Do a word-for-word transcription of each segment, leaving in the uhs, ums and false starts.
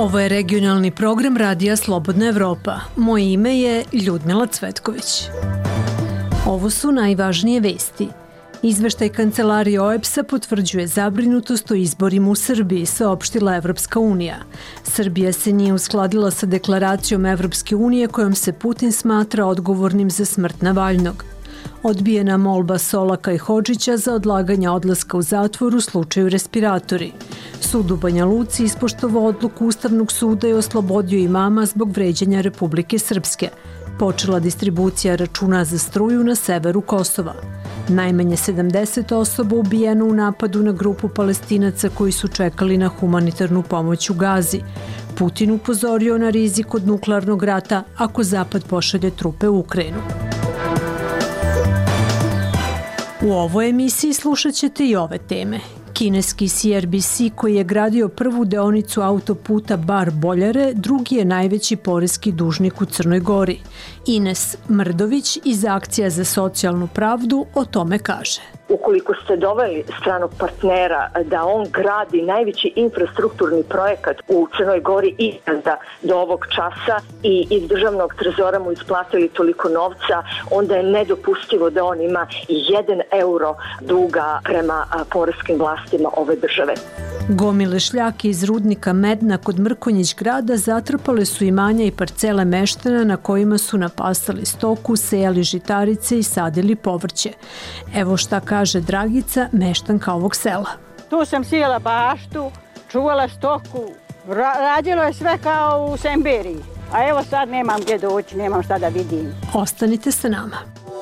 Ovo je regionalni program Radija Slobodna Evropa. Moje ime je Ljudmila Cvetković. Ovo su najvažnije vesti. Izveštaj Kancelarije O E B S-a potvrđuje zabrinutost o izborima u Srbiji, saopštila Evropska unija. Srbija se nije uskladila sa deklaracijom Evropske unije kojom se Putin smatra odgovornim za smrt Navalnog. Odbijena molba Solaka i Hodžića za odlaganje odlaska u zatvor u slučaju respiratori. Sud u Banja Luci ispoštovao odluku Ustavnog suda i oslobodio imama zbog vređanja Republike Srpske. Počela distribucija računa za struju na severu Kosova. Najmanje sedamdeset osoba ubijeno u napadu na grupu Palestinaca koji su čekali na humanitarnu pomoć u Gazi. Putin upozorio na rizik od nuklearnog rata ako Zapad pošalje trupe u Ukrajinu. U ovoj emisiji slušat ćete i ove teme. Kineski C R B C koji je gradio prvu deonicu autoputa Bar-Boljare, drugi je najveći poreski dužnik u Crnoj Gori. Ines Mrdović iz Akcija za socijalnu pravdu o tome kaže. Ukoliko ste doveli stranog partnera da on gradi najveći infrastrukturni projekat u Crnoj Gori ikada do ovog časa i iz državnog trezora mu isplatili toliko novca, onda je nedopustivo da on ima jedan euro duga prema poreskim vlastima ove države. Gomile šljake iz rudnika Medna kod Mrkonjić grada zatrpale su imanja i parcele meštana na kojima su napasali stoku, sejali žitarice i sadili povrće. Evo šta kaže Dragica, meštanka ovog sela. Tu sam sijala baštu, čuvala stoku, ra- radilo je sve kao u Semberiji. A evo sad nemam gdje doći, nemam šta da vidim. Ostanite sa nama.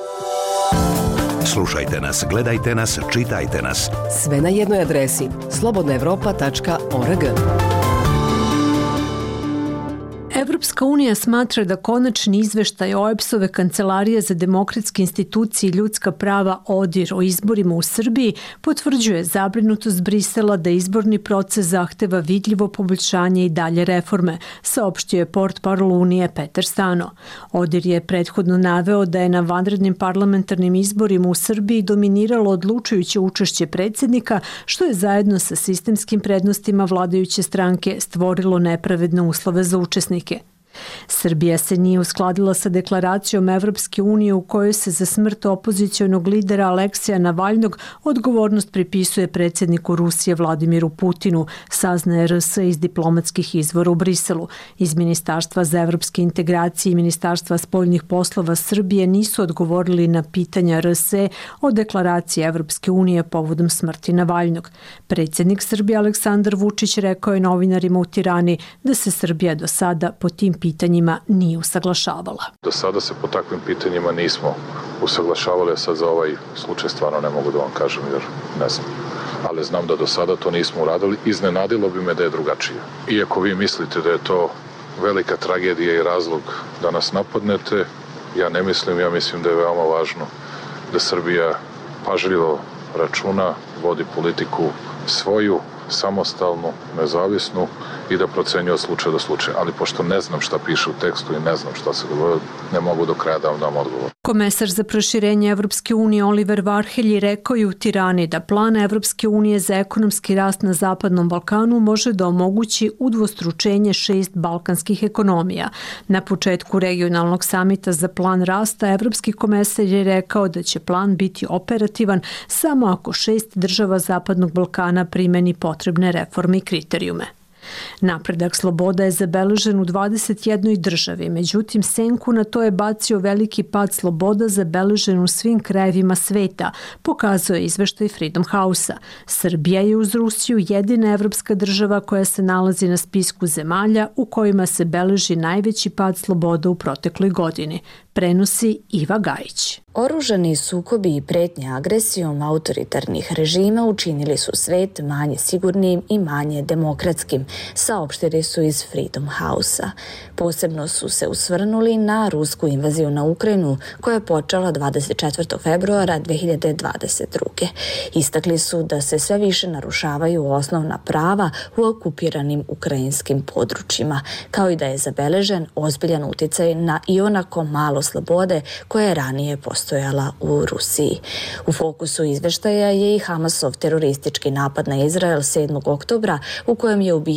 Slušajte nas, gledajte nas, čitajte nas. Sve na jednoj adresi slobodna evropa tačka org. Evropska unija smatra da konačni izveštaj O E B S-ove Kancelarije za demokratske institucije i ljudska prava O D I R o izborima u Srbiji potvrđuje zabrinutost Brisela da izborni proces zahteva vidljivo poboljšanje i dalje reforme, saopštio je portparol Unije Petar Stano. O D I R je prethodno naveo da je na vanrednim parlamentarnim izborima u Srbiji dominiralo odlučujuće učešće predsjednika, što je zajedno sa sistemskim prednostima vladajuće stranke stvorilo nepravedne uslove za učesnike. Srbija se nije uskladila sa deklaracijom Evropske unije u kojoj se za smrt opozicionog lidera Aleksija Navalnog odgovornost pripisuje predsjedniku Rusije Vladimiru Putinu, saznaje R S iz diplomatskih izvora u Briselu. Iz Ministarstva za evropske integracije i Ministarstva spoljnih poslova Srbije nisu odgovorili na pitanja R S o deklaraciji Evropske unije povodom smrti Navalnog. Predsjednik Srbije Aleksandar Vučić rekao je novinarima u Tirani da se Srbija do sada po tim pitanjima nije usaglašavala. Do sada se po takvim pitanjima nismo usaglašavali, a sad za ovaj slučaj stvarno ne mogu da vam kažem jer ne znam. Ali znam da do sada to nismo uradili. Iznenadilo bi me da je drugačije. Iako vi mislite da je to velika tragedija i razlog da nas napadnete, ja ne mislim, ja mislim da je veoma važno da Srbija pažljivo računa, vodi politiku svoju, samostalnu, nezavisnu i da procenjuje od slučaja do slučaja. Ali pošto ne znam šta piše u tekstu i ne znam šta se govori, ne mogu do kraja da vam dam odgovor. Komesar za proširenje Evropske unije Oliver Varhelji rekao je u Tirani da plan Evropske unije za ekonomski rast na Zapadnom Balkanu može da omogući udvostručenje šest balkanskih ekonomija. Na početku regionalnog samita za plan rasta Evropski komesar je rekao da će plan biti operativan samo ako šest država Zapadnog Balkana primeni potrebne reforme i kriterijume. Napredak sloboda je zabeležen u dvadeset jednoj državi, međutim senku na to je bacio veliki pad sloboda zabeležen u svim krajevima sveta, pokazuje izveštaj Freedom House-a. Srbija je uz Rusiju jedina evropska država koja se nalazi na spisku zemalja u kojima se beleži najveći pad sloboda u protekloj godini, prenosi Iva Gajić. Oružani sukobi i pretnje agresijom autoritarnih režima učinili su svet manje sigurnim i manje demokratskim, saopštili su iz Freedom House-a. Posebno su se usvrnuli na rusku invaziju na Ukrajinu koja je počela dvadeset četvrtog februara dve hiljade dvadeset druge. Istakli su da se sve više narušavaju osnovna prava u okupiranim ukrajinskim područjima, kao i da je zabeležen ozbiljan uticaj na ionako malo slobode koja je ranije postojala u Rusiji. U fokusu izveštaja je i Hamasov teroristički napad na Izrael sedmog oktobra u kojem je ubijen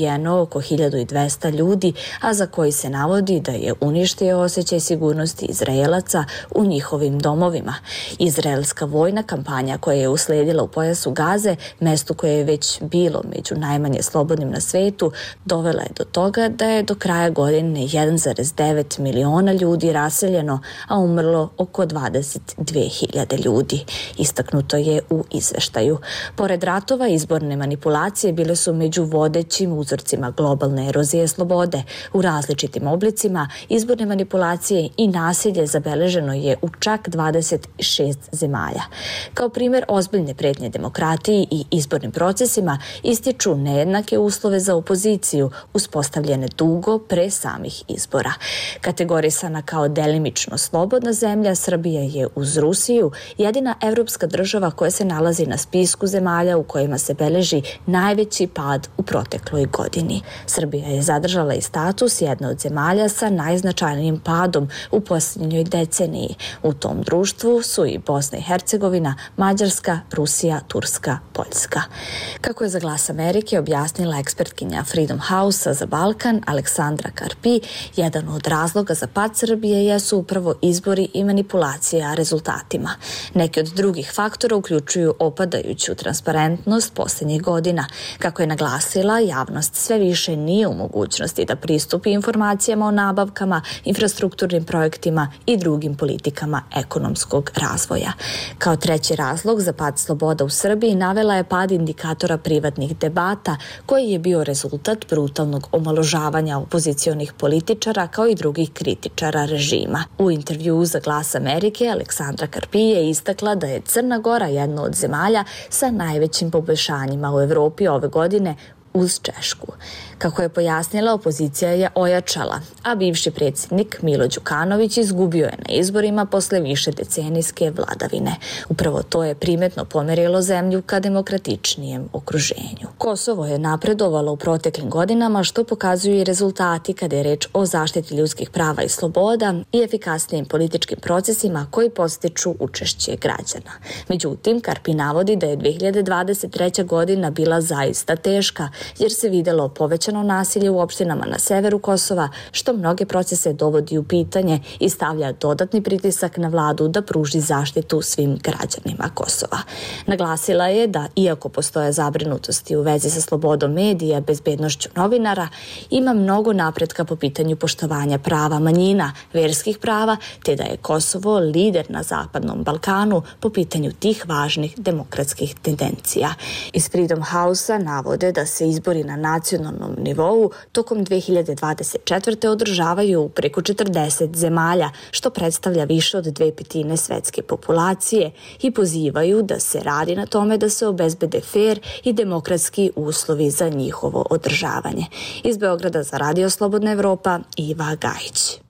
ubijeno oko hiljadu dvesta ljudi, a za koji se navodi da je uništio osjećaj sigurnosti Izraelaca u njihovim domovima. Izraelska vojna kampanja koja je usledila u pojasu Gaze, mestu koje je već bilo među najmanje slobodnim na svetu, dovela je do toga da je do kraja godine jedan zarez devet miliona ljudi raseljeno, a umrlo oko dvadeset dve hiljade ljudi. Istaknuto je u izveštaju. Pored ratova, izborne manipulacije bile su među vodećim uzorcima globalne erozije slobode. U različitim oblicima izborne manipulacije i nasilje zabeleženo je u čak dvadeset šest zemalja. Kao primjer ozbiljne pretnje demokratiji i izbornim procesima ističu nejednake uslove za opoziciju uspostavljene dugo pre samih izbora. Kategorisana kao delimično slobodna zemlja, Srbija je uz Rusiju jedina evropska država koja se nalazi na spisku zemalja u kojima se beleži najveći pad u protekloj godini. Srbija je zadržala i status jedne od zemalja sa najznačajnijim padom u posljednjoj deceniji. U tom društvu su i Bosna i Hercegovina, Mađarska, Rusija, Turska, Poljska. Kako je za Glas Amerike objasnila ekspertkinja Freedom House-a za Balkan Aleksandra Karpi, jedan od razloga za pad Srbije jesu upravo izbori i manipulacija rezultatima. Neki od drugih faktora uključuju opadajuću transparentnost posljednjih godina. Kako je naglasila, javnost sve više nije u mogućnosti da pristupi informacijama o nabavkama, infrastrukturnim projektima i drugim politikama ekonomskog razvoja. Kao treći razlog za pad sloboda u Srbiji navela je pad indikatora privatnih debata, koji je bio rezultat brutalnog omaložavanja opozicionih političara kao i drugih kritičara režima. U intervjuu za Glas Amerike Aleksandra Karpi je istakla da je Crna Gora jedna od zemalja sa najvećim poboljšanjima u Evropi ove godine uz Češku. Kako je pojasnila, opozicija je ojačala, a bivši predsjednik Milo Đukanović izgubio je na izborima posle više decenijske vladavine. Upravo to je primetno pomerilo zemlju ka demokratičnijem okruženju. Kosovo je napredovalo u proteklim godinama, što pokazuju i rezultati kada je reč o zaštiti ljudskih prava i sloboda i efikasnijim političkim procesima koji podstiču učešće građana. Međutim, Karpi navodi da je dve hiljade dvadeset treća godina bila zaista teška, jer se videlo povećano nasilje u opštinama na severu Kosova, što mnoge procese dovodi u pitanje i stavlja dodatni pritisak na vladu da pruži zaštitu svim građanima Kosova. Naglasila je da, iako postoje zabrinutosti u vezi sa slobodom medija, bezbednošću novinara, ima mnogo napretka po pitanju poštovanja prava manjina, verskih prava, te da je Kosovo lider na Zapadnom Balkanu po pitanju tih važnih demokratskih tendencija. Iz Freedom House-a navode da se izbori na nacionalnom nivou tokom dve hiljade dvadeset četvrte održavaju u preko četrdeset zemalja, što predstavlja više od dve petine svetske populacije, i pozivaju da se radi na tome da se obezbede fer i demokratski uslovi za njihovo održavanje. Iz Beograda za Radio Slobodna Evropa, Iva Gajić.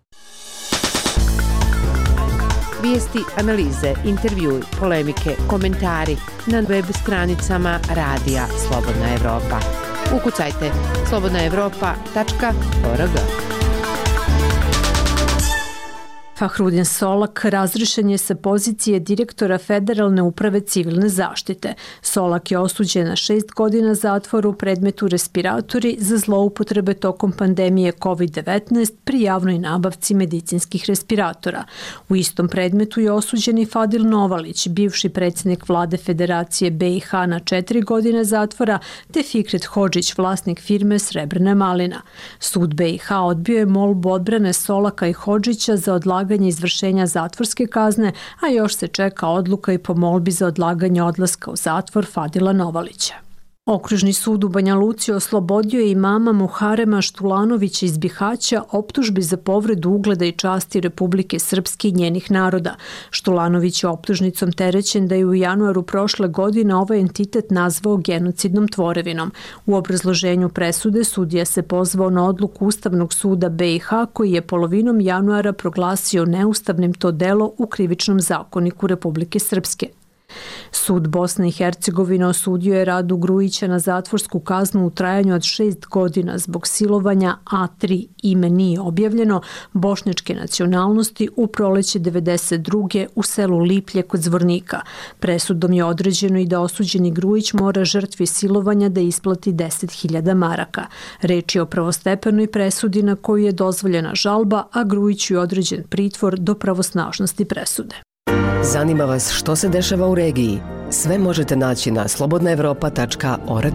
Vijesti, analize, intervjui, polemike, komentari na web stranicama Radija Slobodna Evropa. Ukucajte slobodna evropa tačka org. Fahrudin Solak razrešen je sa pozicije direktora Federalne uprave civilne zaštite. Solak je osuđen na šest godina zatvora u predmetu respiratori za zloupotrebe tokom pandemije kovid devetnaest pri javnoj nabavci medicinskih respiratora. U istom predmetu je osuđen i Fadil Novalić, bivši predsjednik vlade Federacije B i H na četiri godine zatvora, te Fikret Hodžić, vlasnik firme Srebrna malina. Sud B i H odbio je molbu odbrane Solaka i Hodžića za odlaganje izvršenja zatvorske kazne, a još se čeka odluka i po molbi za odlaganje odlaska u zatvor Fadila Novalića. Okružni sud u Banja Luci oslobodio je imama Muharema Štulanovića iz Bihaća optužbi za povredu ugleda i časti Republike Srpske i njenih naroda. Štulanović je optužnicom terećen da je u januaru prošle godine ovaj entitet nazvao genocidnom tvorevinom. U obrazloženju presude sudija se pozvao na odluku Ustavnog suda B i H koji je polovinom januara proglasio neustavnim to delo u Krivičnom zakoniku Republike Srpske. Sud Bosne i Hercegovine osudio je Radu Grujića na zatvorsku kaznu u trajanju od šest godina zbog silovanja A tri, ime nije objavljeno, bošnjačke nacionalnosti u proleće devedeset druge u selu Liplje kod Zvornika. Presudom je određeno i da osuđeni Grujić mora žrtvi silovanja da isplati deset hiljada maraka. Reč je o prvostepenoj presudi na koju je dozvoljena žalba, a Grujiću je određen pritvor do pravosnažnosti presude. Zanima vas što se dešava u regiji? Sve možete naći na slobodna evropa tačka org.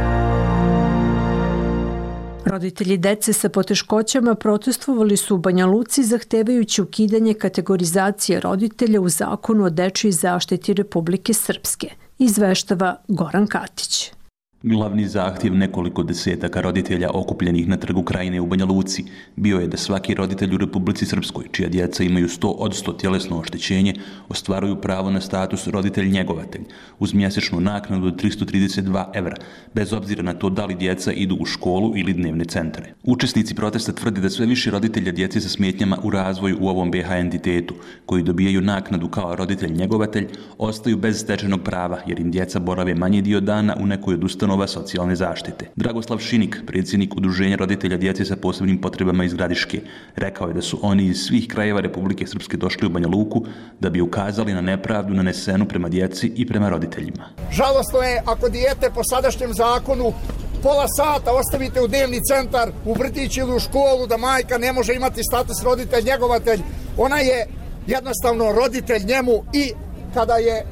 Roditelji dece sa poteškoćama protestvovali su u Banja Luci zahtevajući ukidanje kategorizacije roditelja u Zakonu o dečjoj zaštiti Republike Srpske, izveštava Goran Katić. Glavni zahtjev nekoliko desetaka roditelja okupljenih na Trgu Krajine u Banja Luci bio je da svaki roditelj u Republici Srpskoj, čija djeca imaju sto od sto tjelesno oštećenje, ostvaruju pravo na status roditelj-njegovatelj uz mjesečnu naknadu od tristo trideset dva evra, bez obzira na to da li djeca idu u školu ili dnevne centre. Učesnici protesta tvrde da sve više roditelja djece sa smetnjama u razvoju u ovom B H entitetu, koji dobijaju naknadu kao roditelj-njegovatelj, ostaju bez stečenog prava jer im djeca borave manji dio dana u nekoj od ustanova socijalne zaštite. Dragoslav Šinik, predsjednik Udruženja roditelja djece sa posebnim potrebama iz Gradiške, rekao je da su oni iz svih krajeva Republike Srpske došli u Banja Luku da bi ukazali na nepravdu nanesenu prema djeci i prema roditeljima. Žalosno je ako dijete po sadašnjem zakonu pola sata ostavite u dnevni centar, u vrtić ili u školu, da majka ne može imati status roditelj-njegovatelj. Ona je jednostavno roditelj njemu i kada je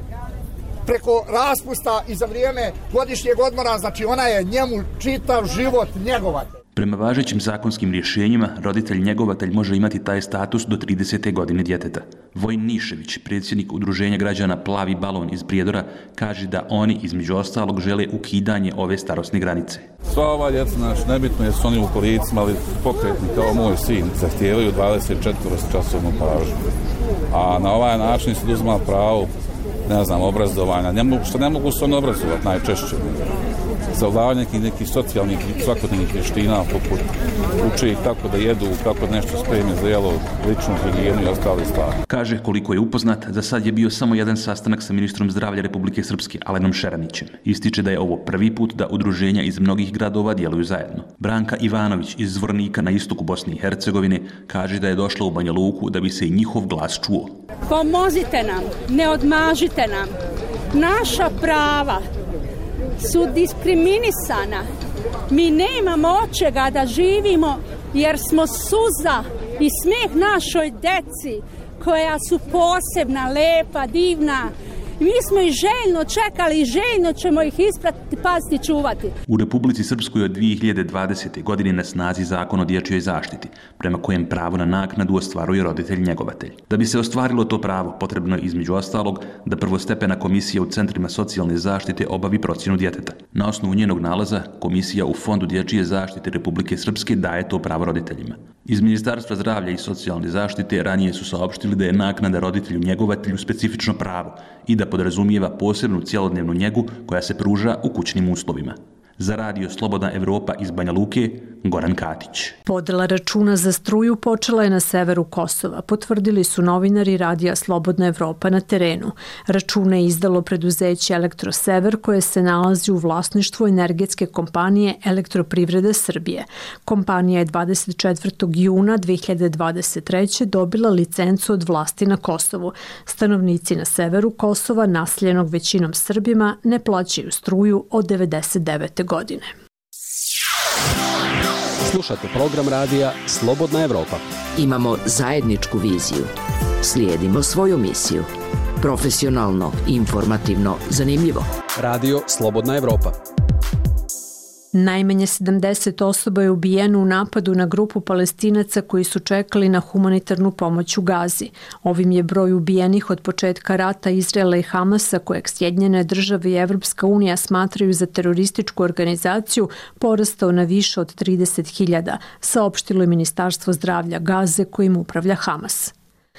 preko raspusta i za vrijeme godišnjeg odmora, znači ona je njemu čitav život njegovatelj. Prema važećim zakonskim rješenjima, roditelj-njegovatelj može imati taj status do tridesete godine djeteta. Vojin Nišević, predsjednik Udruženja građana Plavi balon iz Prijedora, kaže da oni, između ostalog, žele ukidanje ove starosne granice. Sva ova djeca, znači, nebitno je su oni u kolicima, ali pokretni kao moj sin, zahtijevaju dvadeset četiri časovnu pažnju. A na ovaj način se oduzima pravo, ne znam, obrazovanja, ne mogu, što ne mogu se on obrazovati najčešće. Savladavanje nekih, nekih socijalnih i svakodnevnih vještina, poput uče ih kako da jedu, kako nešto spreme za jelo, ličnu higijenu i ostale stvari. Kaže koliko je upoznat, za sad je bio samo jedan sastanak sa ministrom zdravlja Republike Srpske, Alenom Šeranićem. Ističe da je ovo prvi put da udruženja iz mnogih gradova djeluju zajedno. Branka Ivanović iz Zvornika na istoku Bosne i Hercegovine kaže da je došla u Banja Luku da bi se i njihov glas čuo. Pomozite nam, ne odmažite nam. Naša prava su diskriminisana. Mi nemamo od čega da živimo jer smo suza i smijeh našoj deci koja su posebna, lepa, divna. Mi smo ih željno čekali i željno ćemo ih ispratiti, paziti, čuvati. U Republici Srpskoj od dvije hiljade dvadesete. godine na snazi Zakon o dječjoj zaštiti, prema kojem pravo na naknadu ostvaruje roditelj-njegovatelj. Da bi se ostvarilo to pravo, potrebno je između ostalog da prvostepena komisija u centrima socijalne zaštite obavi procjenu djeteta. Na osnovu njenog nalaza, komisija u Fondu dječje zaštite Republike Srpske daje to pravo roditeljima. Iz Ministarstva zdravlja i socijalne zaštite ranije su saopštili da je naknada roditelju-njegovatelju specifično pravo i da podrazumijeva posebnu cjelodnevnu njegu koja se pruža u kućnim uslovima. Za radio Slobodna Evropa iz Banja Luke, Goran Katić. Podela računa za struju počela je na severu Kosova, potvrdili su novinari radija Slobodna Evropa na terenu. Račune je izdalo preduzeće Elektrosever koje se nalazi u vlasništvu energetske kompanije Elektroprivrede Srbije. Kompanija je dvadeset četvrtog juna dve hiljade dvadeset treće. dobila licencu od vlasti na Kosovu. Stanovnici na severu Kosova, naseljenog većinom Srbima, ne plaćaju struju od devedeset devete. godine. Slušate program radija Slobodna Evropa. Imamo zajedničku viziju. Slijedimo svoju misiju. Profesionalno, informativno, zanimljivo. Radio Slobodna Evropa. Najmanje sedamdeset osoba je ubijeno u napadu na grupu Palestinaca koji su čekali na humanitarnu pomoć u Gazi. Ovim je broj ubijenih od početka rata Izraela i Hamasa, kojeg Sjedinjene države i Evropska unija smatraju za terorističku organizaciju, porastao na više od trideset hiljada, saopštilo je Ministarstvo zdravlja Gaze kojim upravlja Hamas.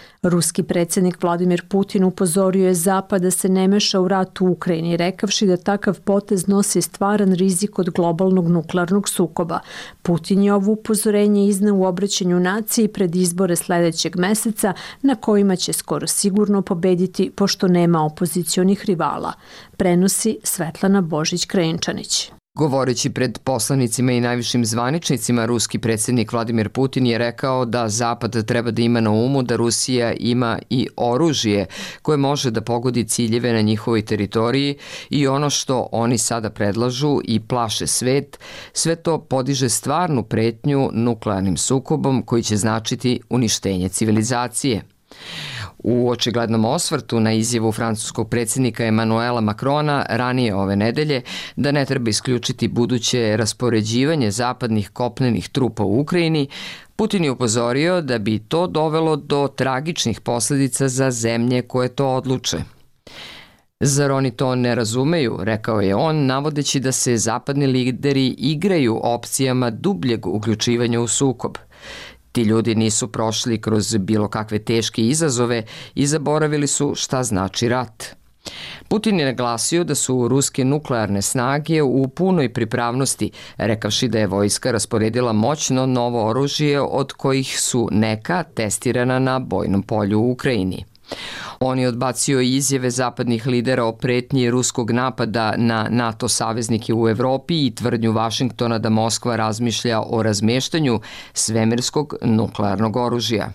Ruski predsjednik Vladimir Putin upozorio je Zapad da se ne meša u rat u Ukrajini, rekavši da takav potez nosi stvaran rizik od globalnog nuklearnog sukoba. Putin je ovo upozorenje izneo u obraćanju naciji pred izbore sledećeg meseca, na kojima će skoro sigurno pobediti pošto nema opozicionih rivala. Prenosi Svetlana Božić-Krajinčanić. Govoreći pred poslanicima i najvišim zvaničnicima, ruski predsjednik Vladimir Putin je rekao da Zapad treba da ima na umu da Rusija ima i oružje koje može da pogodi ciljeve na njihovoj teritoriji i ono što oni sada predlažu i plaše svet, sve to podiže stvarnu pretnju nuklearnim sukobom koji će značiti uništenje civilizacije. U očiglednom osvrtu na izjavu francuskog predsjednika Emanuela Macrona ranije ove nedelje da ne treba isključiti buduće raspoređivanje zapadnih kopnenih trupa u Ukrajini, Putin je upozorio da bi to dovelo do tragičnih posledica za zemlje koje to odluče. Zar oni to ne razumeju, rekao je on, navodeći da se zapadni lideri igraju opcijama dubljeg uključivanja u sukob. Ti ljudi nisu prošli kroz bilo kakve teške izazove i zaboravili su šta znači rat. Putin je naglasio da su ruske nuklearne snage u punoj pripravnosti, rekavši da je vojska rasporedila moćno novo oružje od kojih su neka testirana na bojnom polju u Ukrajini. On je odbacio izjave zapadnih lidera o pretnji ruskog napada na NATO saveznike u Evropi i tvrdnju Vašingtona da Moskva razmišlja o razmeštanju svemirskog nuklearnog oružja.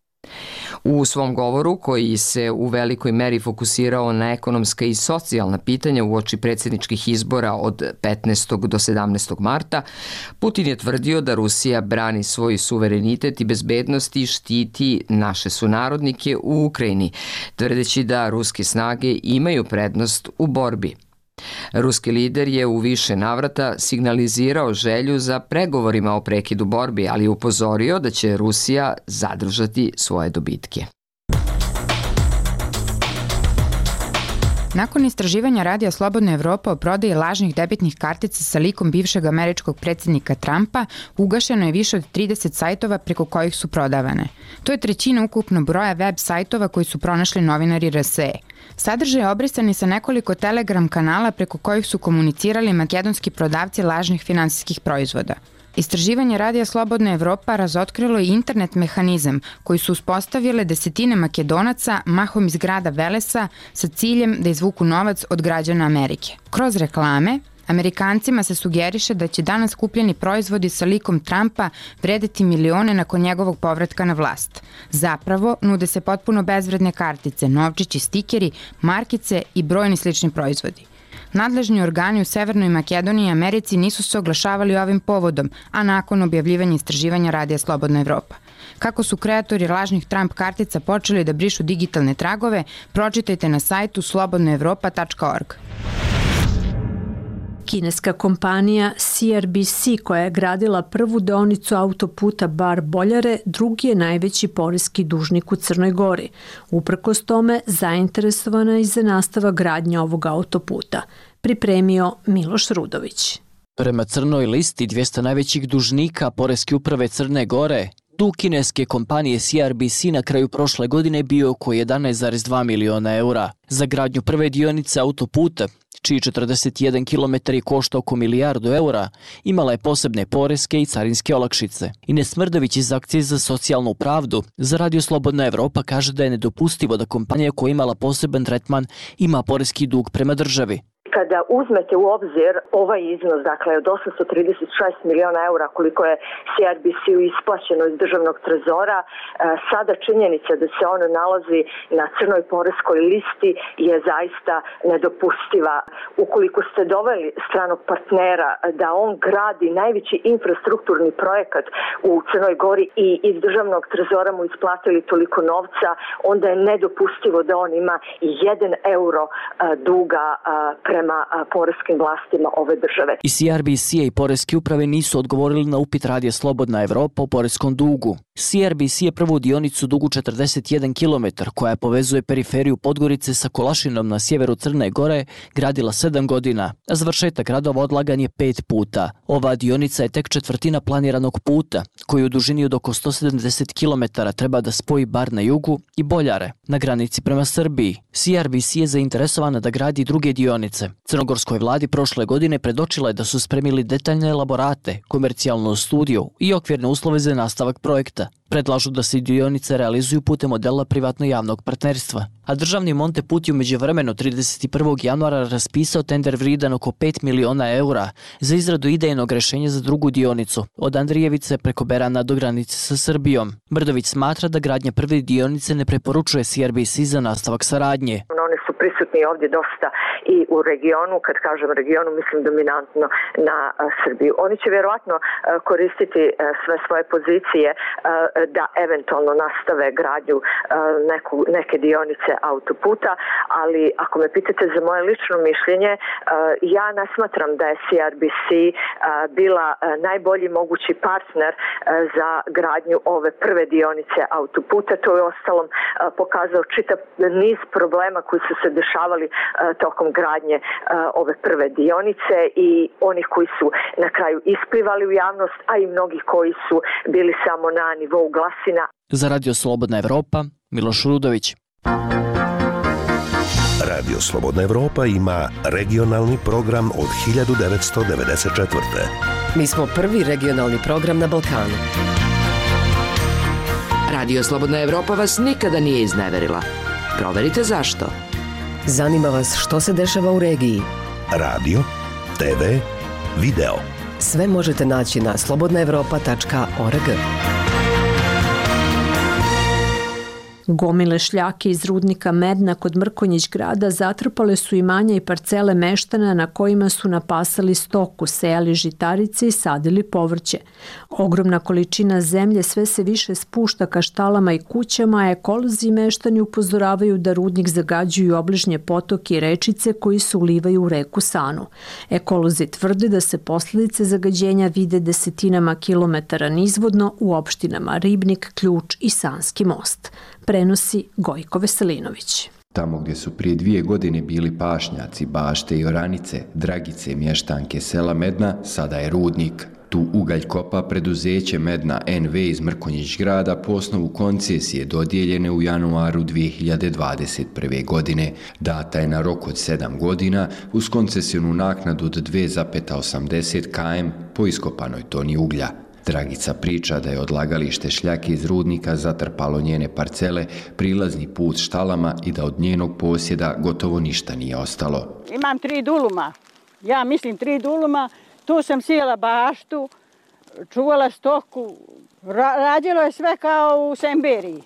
U svom govoru, koji se u velikoj meri fokusirao na ekonomska i socijalna pitanja uoči predsjedničkih izbora od petnaestog do sedamnaestog marta, Putin je tvrdio da Rusija brani svoj suverenitet i bezbednost i štiti naše sunarodnike u Ukrajini, tvrdeći da ruske snage imaju prednost u borbi. Ruski lider je u više navrata signalizirao želju za pregovorima o prekidu borbi, ali je upozorio da će Rusija zadržati svoje dobitke. Nakon istraživanja Radija Slobodna Evropa o prodaji lažnih debitnih kartica sa likom bivšeg američkog predsjednika Trumpa, ugašeno je više od trideset sajtova preko kojih su prodavane. To je trećina ukupno broja web sajtova koji su pronašli novinari R S E. Sadržaj je obrisan sa nekoliko Telegram kanala preko kojih su komunicirali makedonski prodavci lažnih finansijskih proizvoda. Istraživanje Radija Slobodna Evropa razotkrilo je internet mehanizam koji su uspostavile desetine Makedonaca, mahom iz grada Velesa, sa ciljem da izvuku novac od građana Amerike. Kroz reklame, Amerikancima se sugeriše da će danas kupljeni proizvodi sa likom Trumpa vredeti milione nakon njegovog povratka na vlast. Zapravo, nude se potpuno bezvredne kartice, novčići, stikeri, markice i brojni slični proizvodi. Nadležni organi u Severnoj Makedoniji i Americi nisu se oglašavali ovim povodom, a nakon objavljivanja istraživanja Radija Slobodna Evropa. Kako su kreatori lažnih Trump kartica počeli da brišu digitalne tragove, pročitajte na sajtu slobodna evropa tačka org. Kineska kompanija C R B C, koja je gradila prvu deonicu autoputa Bar-Boljare, drugi je najveći poreski dužnik u Crnoj Gori. Uprkos tome, zainteresovana je i za nastava gradnje ovog autoputa. Pripremio Miloš Rudović. Prema crnoj listi dvjesto najvećih dužnika Poreske uprave Crne Gore, dug kineske kompanije C R B C na kraju prošle godine bio oko jedanaest zarez dva miliona eura. Za gradnju prve dionice autoputa, čiji četrdeset jedan kilometri košta oko milijardu eura, imala je posebne poreske i carinske olakšice. Ines Mrdović iz Akcije za socijalnu pravdu za Radio Slobodna Evropa kaže da je nedopustivo da kompanija koja je imala poseban tretman ima poreski dug prema državi. Kada uzmete u obzir ovaj iznos, dakle od osamsto trideset šest miliona eura koliko je C R B C-u isplaćeno iz državnog trezora, sada činjenica da se ono nalazi na crnoj poreskoj listi je zaista nedopustiva. Ukoliko ste doveli stranog partnera da on gradi najveći infrastrukturni projekat u Crnoj Gori i iz državnog trezora mu isplatili toliko novca, onda je nedopustivo da on ima jedan euro duga prema prema poreskim vlastima ove države. I C R B C i poreske uprave nisu odgovorili na upit radija Slobodna Evropa o poreskom dugu. C R B C je prvu dionicu dugu četrdeset jedan kilometar koja povezuje periferiju Podgorice sa Kolašinom na sjeveru Crne Gore gradila sedam godina, a završetak radova odlagan je pet puta. Ova dionica je tek četvrtina planiranog puta, koji u dužini od oko sto sedamdeset kilometara treba da spoji Bar na jugu i Boljare, na granici prema Srbiji. C R B C je zainteresovana da gradi druge dionice. Crnogorskoj vladi prošle godine predočila je da su spremili detaljne elaborate, komercijalnu studiju i okvirne uslove za nastavak projekta. Predlažu da se dionice realizuju putem modela privatno-javnog partnerstva. A državni Monteput je umeđuvremeno trideset prvog januara raspisao tender vrijedan oko pet miliona eura za izradu idejnog rešenja za drugu dionicu, od Andrijevice preko Berana do granice sa Srbijom. Brdović smatra da gradnja prve dionice ne preporučuje C R B C za nastavak saradnje. Oni su prisutni ovdje dosta i u regionu, kad kažem regionu, mislim dominantno na Srbiju. Oni će vjerovatno koristiti sve svoje pozicije da eventualno nastave gradnju neku, neke dionice autoputa, ali ako me pitate za moje lično mišljenje, ja ne smatram da je C R B C bila najbolji mogući partner za gradnju ove prve dionice autoputa. To je ostalom pokazao čitav niz problema koji su se dešavali tokom gradnje ove prve dionice i onih koji su na kraju isplivali u javnost, a i mnogi koji su bili samo na nivou glasina. Za Radio Slobodna Evropa, Miloš Rudović. Radio Slobodna Evropa ima regionalni program od hiljadu devetsto devedeset četvrte. Mi smo prvi regionalni program na Balkanu. Radio Slobodna Evropa vas nikada nije izneverila. Proverite zašto. Zanima vas što se dešava u regiji. Radio, T V, video. Sve možete naći na slobodna evropa tačka org. Gomile šljake iz rudnika Medna kod Mrkonjić grada zatrpale su imanja i parcele meštana na kojima su napasali stoku, sejali žitarice i sadili povrće. Ogromna količina zemlje sve se više spušta ka štalama i kućama, a ekolozi i meštani upozoravaju da rudnik zagađuju obližnje potoke i rečice koji se ulivaju u reku Sanu. Ekolozi tvrde da se posljedice zagađenja vide desetinama kilometara nizvodno u opštinama Ribnik, Ključ i Sanski most. Prenosi Gojko Veselinović. Tamo gdje su prije dvije godine bili pašnjaci, bašte i oranice, Dragice, mještanke sela Medna, sada je rudnik. Tu ugalj kopa preduzeće Medna N V iz Mrkonjić grada po osnovu koncesije dodijeljene u januaru dvije hiljade dvadeset prve. godine. Data je na rok od sedam godina uz koncesionu naknadu od dve zarez osamdeset kilometara po iskopanoj toni uglja. Dragica priča da je odlagalište šljake iz rudnika zatrpalo njene parcele, prilazni put štalama i da od njenog posjeda gotovo ništa nije ostalo. Imam tri duluma, ja mislim tri duluma, tu sam sijala baštu, čuvala stoku, ra- radilo je sve kao u Semberiji.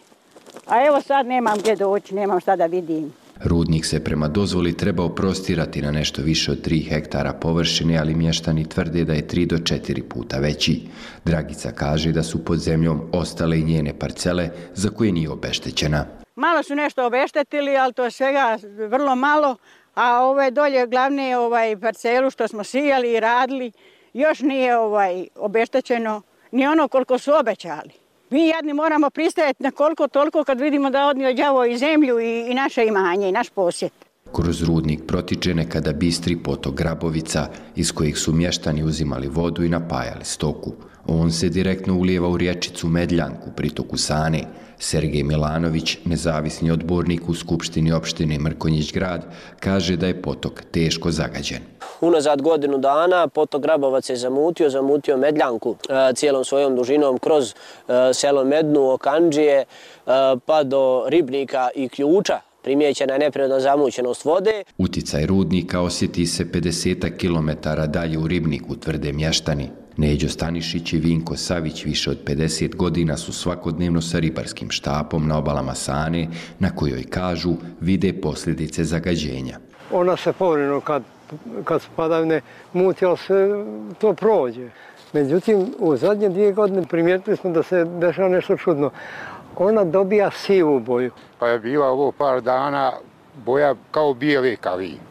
A evo sad nemam gdje doći, nemam šta da vidim. Rudnik se prema dozvoli trebao prostirati na nešto više od tri hektara površine, ali mještani tvrde da je tri do četiri puta veći. Dragica kaže da su pod zemljom ostale i njene parcele za koje nije obeštećena. Malo su nešto obeštetili, ali to je svega vrlo malo, a ove dolje glavne ovaj, parcelu što smo sijali i radili još nije ovaj, obeštećeno ni ono koliko su obećali. Mi jadni moramo pristajati na koliko toliko kad vidimo da odnio đavo i zemlju i, i naše imanje i naš posjet. Kroz rudnik protiče nekada bistri potok Grabovica iz kojih su mještani uzimali vodu i napajali stoku. On se direktno ulijeva u rječicu Medljanku, pritoku Sane. Sergej Milanović, nezavisni odbornik u Skupštini opštine Mrkonjić grad, kaže da je potok teško zagađen. Unazad godinu dana potok Grabovac je zamutio, zamutio Medljanku e, cijelom svojom dužinom kroz e, selo Mednu, Okandžije, e, pa do Ribnika i Ključa. Primijećena je neprirodna zamućenost vode. Uticaj rudnika osjeti se pedeset kilometara dalje u Ribniku, tvrde mještani. Neđo Stanišić i Vinko Savić više od pedeset godina su svakodnevno sa ribarskim štapom na obalama Sane, na kojoj kažu vide posljedice zagađenja. Ona se povremeno kad, kad su padavine muti, ali se to prođe. Međutim, u zadnje dvije godine primijetili smo da se dešava nešto čudno. Ona dobija sivu boju. Pa je bila ovo par dana boja kao bijeli kavij.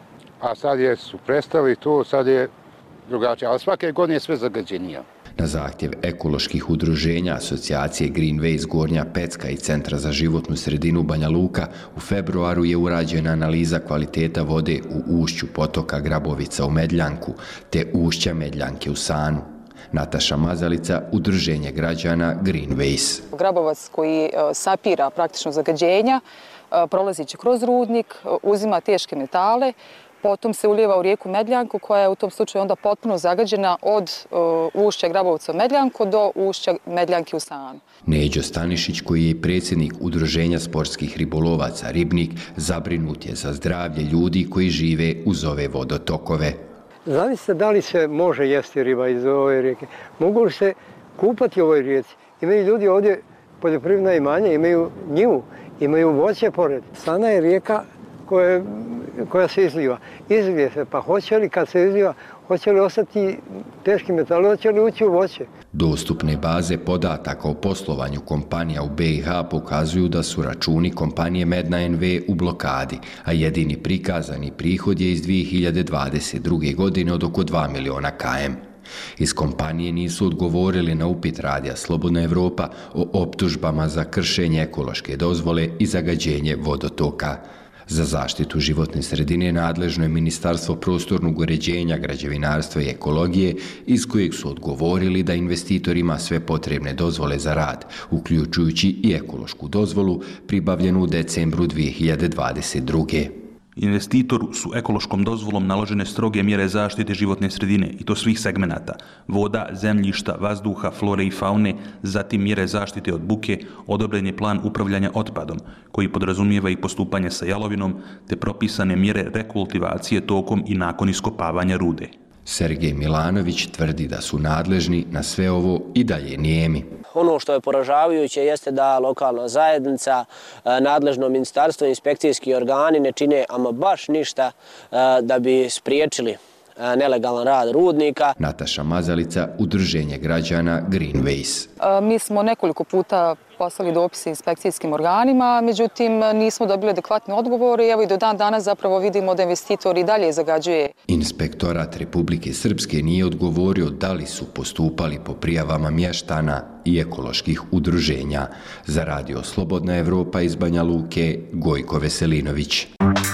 a sad je, su prestali tu, sad je drugačije, ali svake godine je sve zagađenija. Na zahtjev ekoloških udruženja asocijacije Greenways Gornja Pecka i Centra za životnu sredinu Banja Luka u februaru je urađena analiza kvaliteta vode u ušću potoka Grabovica u Medljanku te ušća Medljanke u Sanu. Nataša Mazalica, udruženje građana Greenways. Grabovac koji sapira praktično zagađenja, prolazi će kroz rudnik, uzima teške metale, potom se ulijeva u rijeku Medljanku koja je u tom slučaju onda potpuno zagađena od uh, ušća Grabovca u Medljanku do ušća Medljanke u Sanu. Neđo Stanišić, koji je i predsjednik Udruženja sportskih ribolovaca Ribnik, zabrinut je za zdravlje ljudi koji žive uz ove vodotokove. Zamislite da li se može jesti riba iz ove rijeke? Mogu li se kupati u ovoj rijeci? Imaju ljudi ovdje poljoprivredna imanja, imaju njivu, imaju voće pored. Sana je rijeka koja, koja se izliva. Izlije se, pa hoće li kad se izliva, hoće li ostati teški metali, hoće li ući u voće? Dostupne baze podataka o poslovanju kompanija u B i H pokazuju da su računi kompanije Medna N V u blokadi, a jedini prikazani prihod je iz dvije hiljade dvadeset druge. godine od oko dva miliona km. Iz kompanije nisu odgovorili na upit Radija Slobodna Evropa o optužbama za kršenje ekološke dozvole i zagađenje vodotoka. Za zaštitu životne sredine nadležno je Ministarstvo prostornog uređenja, građevinarstva i ekologije, iz kojeg su odgovorili da investitor ima sve potrebne dozvole za rad, uključujući i ekološku dozvolu pribavljenu u decembru dvije hiljade dvadeset druge. Investitoru su ekološkom dozvolom naložene stroge mjere zaštite životne sredine i to svih segmenata: voda, zemljišta, vazduha, flore i faune, zatim mjere zaštite od buke, odobren je plan upravljanja otpadom, koji podrazumijeva i postupanje sa jalovinom, te propisane mjere rekultivacije tokom i nakon iskopavanja rude. Sergej Milanović tvrdi da su nadležni na sve ovo i dalje nijemi. Ono što je poražavajuće jeste da lokalna zajednica, nadležno ministarstvo i inspekcijski organi ne čine ama baš ništa da bi spriječili nelegalan rad rudnika. Nataša Mazalica, udruženje građana Greenways. Mi smo nekoliko puta poslali dopise inspekcijskim organima, međutim nismo dobili adekvatne odgovore i evo i do dan danas zapravo vidimo da investitor i dalje zagađuje. Inspektorat Republike Srpske nije odgovorio da li su postupali po prijavama mještana i ekoloških udruženja. Za Radio Slobodna Evropa iz Banja Luke, Gojko Veselinović.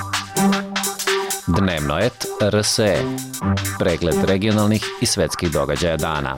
Dnevnoet R S E. Pregled regionalnih i svetskih događaja dana.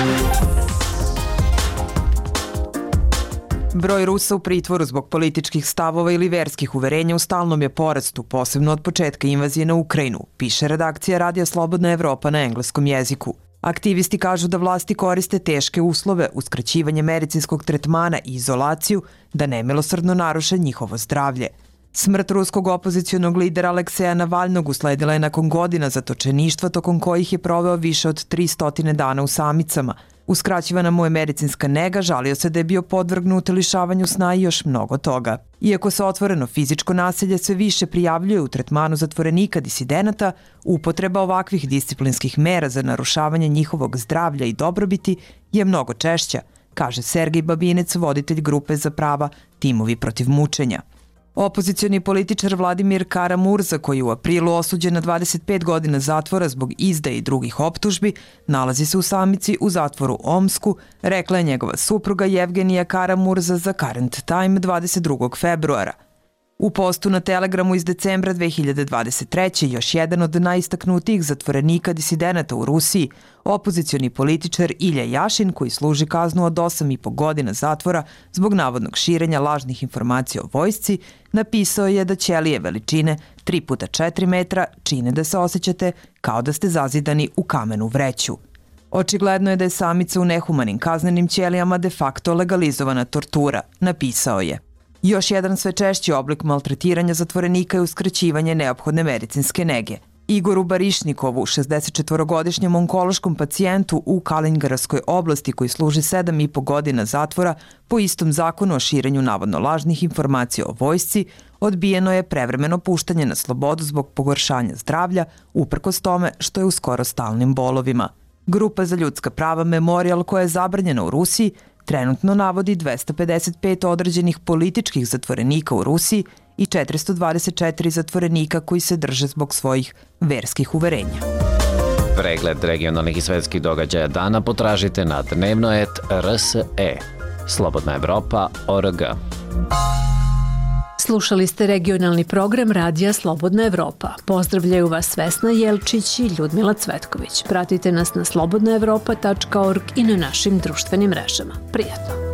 Broj Rusa u pritvoru zbog političkih stavova ili verskih uverenja u stalnom je porastu, posebno od početka invazije na Ukrajinu, piše redakcija Radija Slobodna Evropa na engleskom jeziku. Aktivisti kažu da vlasti koriste teške uslove, uskraćivanje medicinskog tretmana i izolaciju da nemilosrdno naruše njihovo zdravlje. Smrt ruskog opozicionog lidera Alekseja Navalnog usledila je nakon godina zatočeništva tokom kojih je proveo više od tristo dana u samicama. Uskraćivana mu je medicinska nega, žalio se da je bio podvrgnut lišavanju sna i još mnogo toga. Iako se otvoreno fizičko nasilje sve više prijavljuje u tretmanu zatvorenika disidenata, upotreba ovakvih disciplinskih mera za narušavanje njihovog zdravlja i dobrobiti je mnogo češća, kaže Sergej Babinec, voditelj grupe za prava Timovi protiv mučenja. Opozicioni političar Vladimir Kara-Murza, koji je u aprilu osuđen na dvadeset pet godina zatvora zbog izdaje i drugih optužbi, nalazi se u samici u zatvoru Omsku, rekla je njegova supruga Jevgenija Kara-Murza za Current Time dvadeset drugog februara. U postu na Telegramu iz decembra dve hiljade dvadeset treće. još jedan od najistaknutijih zatvorenika disidenata u Rusiji, opozicioni političar Ilja Jašin, koji služi kaznu od osam i po godina zatvora zbog navodnog širenja lažnih informacija o vojsci, napisao je da ćelije veličine tri puta četiri metra čine da se osjećate kao da ste zazidani u kamenu vreću. Očigledno je da je samica u nehumanim kaznenim ćelijama de facto legalizovana tortura, napisao je. Još jedan sve češći oblik maltretiranja zatvorenika je uskraćivanje neophodne medicinske nege. Igoru Barišnikovu, šezdesetčetvorogodišnjem onkološkom pacijentu u Kalingaradskoj oblasti koji služi sedam i po godina zatvora po istom zakonu o širenju navodno lažnih informacija o vojsci, odbijeno je prevremeno puštanje na slobodu zbog pogoršanja zdravlja, uprkos tome što je u skoro stalnim bolovima. Grupa za ljudska prava Memorial, koja je zabranjena u Rusiji, trenutno navodi dvesta pedeset pet određenih političkih zatvorenika u Rusiji i četiristo dvadeset četiri zatvorenika koji se drže zbog svojih verskih uverenja. Pregled regionalnih i svetskih događaja dana potražite na dnevnoet R S E. Slobodna Evropa tačka org. Slušali ste regionalni program Radija Slobodna Evropa. Pozdravljaju vas Vesna Jelčić i Ljudmila Cvetković. Pratite nas na slobodna evropa tačka org i na našim društvenim mrežama. Prijatno!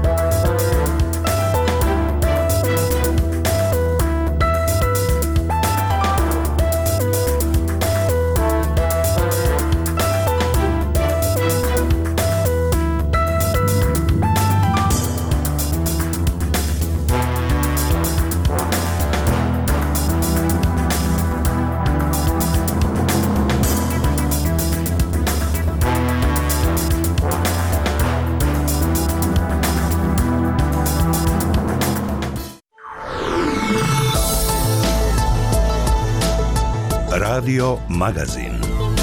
Radio Magazin.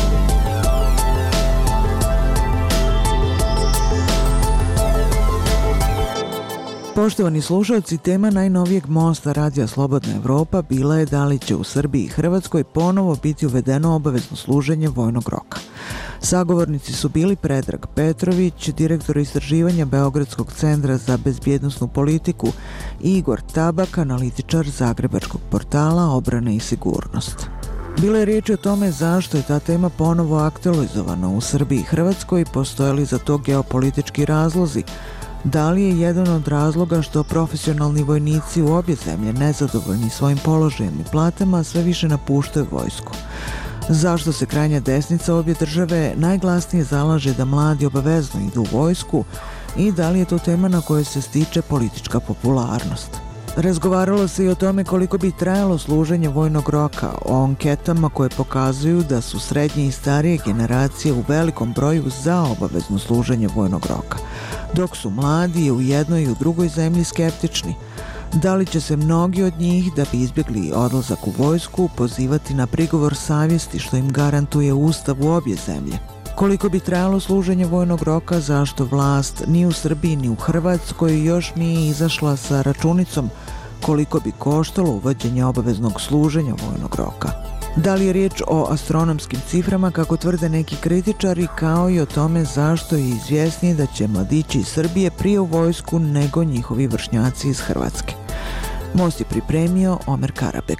Poštovani slušalci, tema najnovijeg mosta Radija Slobodna Evropa bila je da li će u Srbiji i Hrvatskoj ponovo biti uvedeno obavezno služenje vojnog roka. Sagovornici su bili Predrag Petrović, direktor istraživanja Beogradskog centra za bezbjednosnu politiku, i Igor Tabak, analitičar zagrebačkog portala Obrana i sigurnost. Bilo je riječ o tome zašto je ta tema ponovo aktualizovana u Srbiji i Hrvatskoj, postoje li za to geopolitički razlozi, da li je jedan od razloga što profesionalni vojnici u obje zemlje nezadovoljni svojim položajem i platama sve više napuštaju vojsku. Zašto se krajnja desnica obje države najglasnije zalaže da mladi obavezno idu u vojsku i da li je to tema na kojoj se stiče politička popularnost. Razgovaralo se i o tome koliko bi trajalo služenje vojnog roka, o anketama koje pokazuju da su srednje i starije generacije u velikom broju za obavezno služenje vojnog roka, dok su mladi u jednoj i u drugoj zemlji skeptični. Da li će se mnogi od njih, da bi izbjegli odlazak u vojsku, pozivati na prigovor savjesti što im garantuje Ustav u obje zemlje? Koliko bi trajalo služenje vojnog roka, zašto vlast ni u Srbiji ni u Hrvatskoj još nije izašla sa računicom koliko bi koštalo uvođenje obaveznog služenja vojnog roka? Da li je riječ o astronomskim ciframa, kako tvrde neki kritičari, kao i o tome zašto je izvjesnije da će mladići iz Srbije prije u vojsku nego njihovi vršnjaci iz Hrvatske? Most je pripremio Omer Karabek.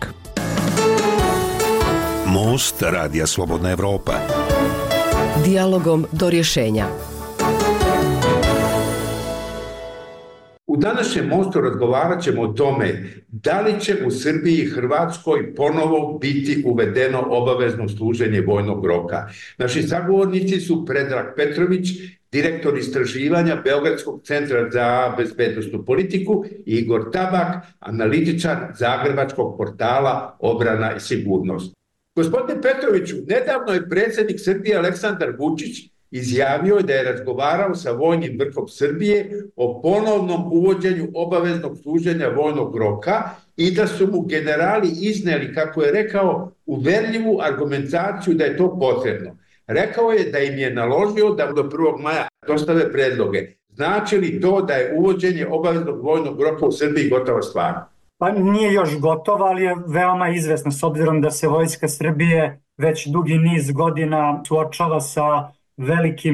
Most Radija Slobodna Evropa. Dijalogom do rješenja. U današnjem mostu razgovarat ćemo o tome da li će u Srbiji i Hrvatskoj ponovo biti uvedeno obavezno služenje vojnog roka. Naši sagovornici su Predrag Petrović, direktor istraživanja Beogradskog centra za bezbednosnu politiku, i Igor Tabak, analitičar zagrebačkog portala Obrana i sigurnost. Gospodine Petroviću, nedavno je predsjednik Srbije Aleksandar Vučić izjavio da je razgovarao sa vojnim vrhom Srbije o ponovnom uvođenju obaveznog služenja vojnog roka i da su mu generali izneli, kako je rekao, uverljivu argumentaciju da je to potrebno. Rekao je da im je naložio da do prvog maja dostave predloge. Znači li to da je uvođenje obaveznog vojnog roka u Srbiji gotova stvar? Pa nije još gotova, ali je veoma izvesna s obzirom da se Vojska Srbije već dugi niz godina suočava sa velikim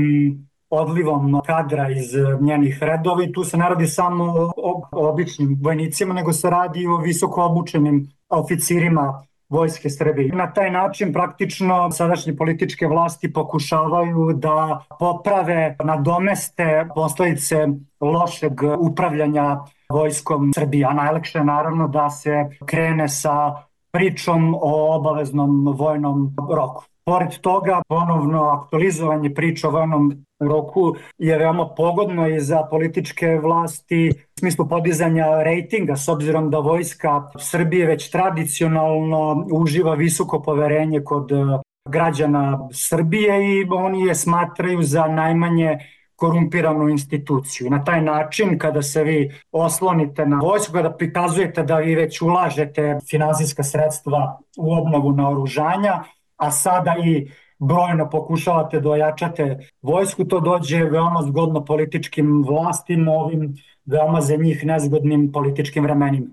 odlivom kadra iz njenih redova i tu se ne radi samo o, o običnim vojnicima, nego se radi o visoko obučenim oficirima Vojske Srbije. Na taj način praktično sadašnje političke vlasti pokušavaju da poprave, nadomeste posledice lošeg upravljanja Vojskom Srbije, a najlakše je naravno da se krene sa pričom o obaveznom vojnom roku. Pored toga, ponovno aktualizovanje priča o vojnom roku je veoma pogodno i za političke vlasti u smislu podizanja rejtinga, s obzirom da Vojska Srbije već tradicionalno uživa visoko poverenje kod građana Srbije i oni je smatraju za najmanje korumpiranu instituciju. Na taj način, kada se vi oslonite na vojsku, kada prikazujete da vi već ulažete finansijska sredstva u obnovu naoružanja, a sada i brojno pokušavate da ojačate vojsku, to dođe veoma zgodno političkim vlastima, ovim veoma za njih nezgodnim političkim vremenima.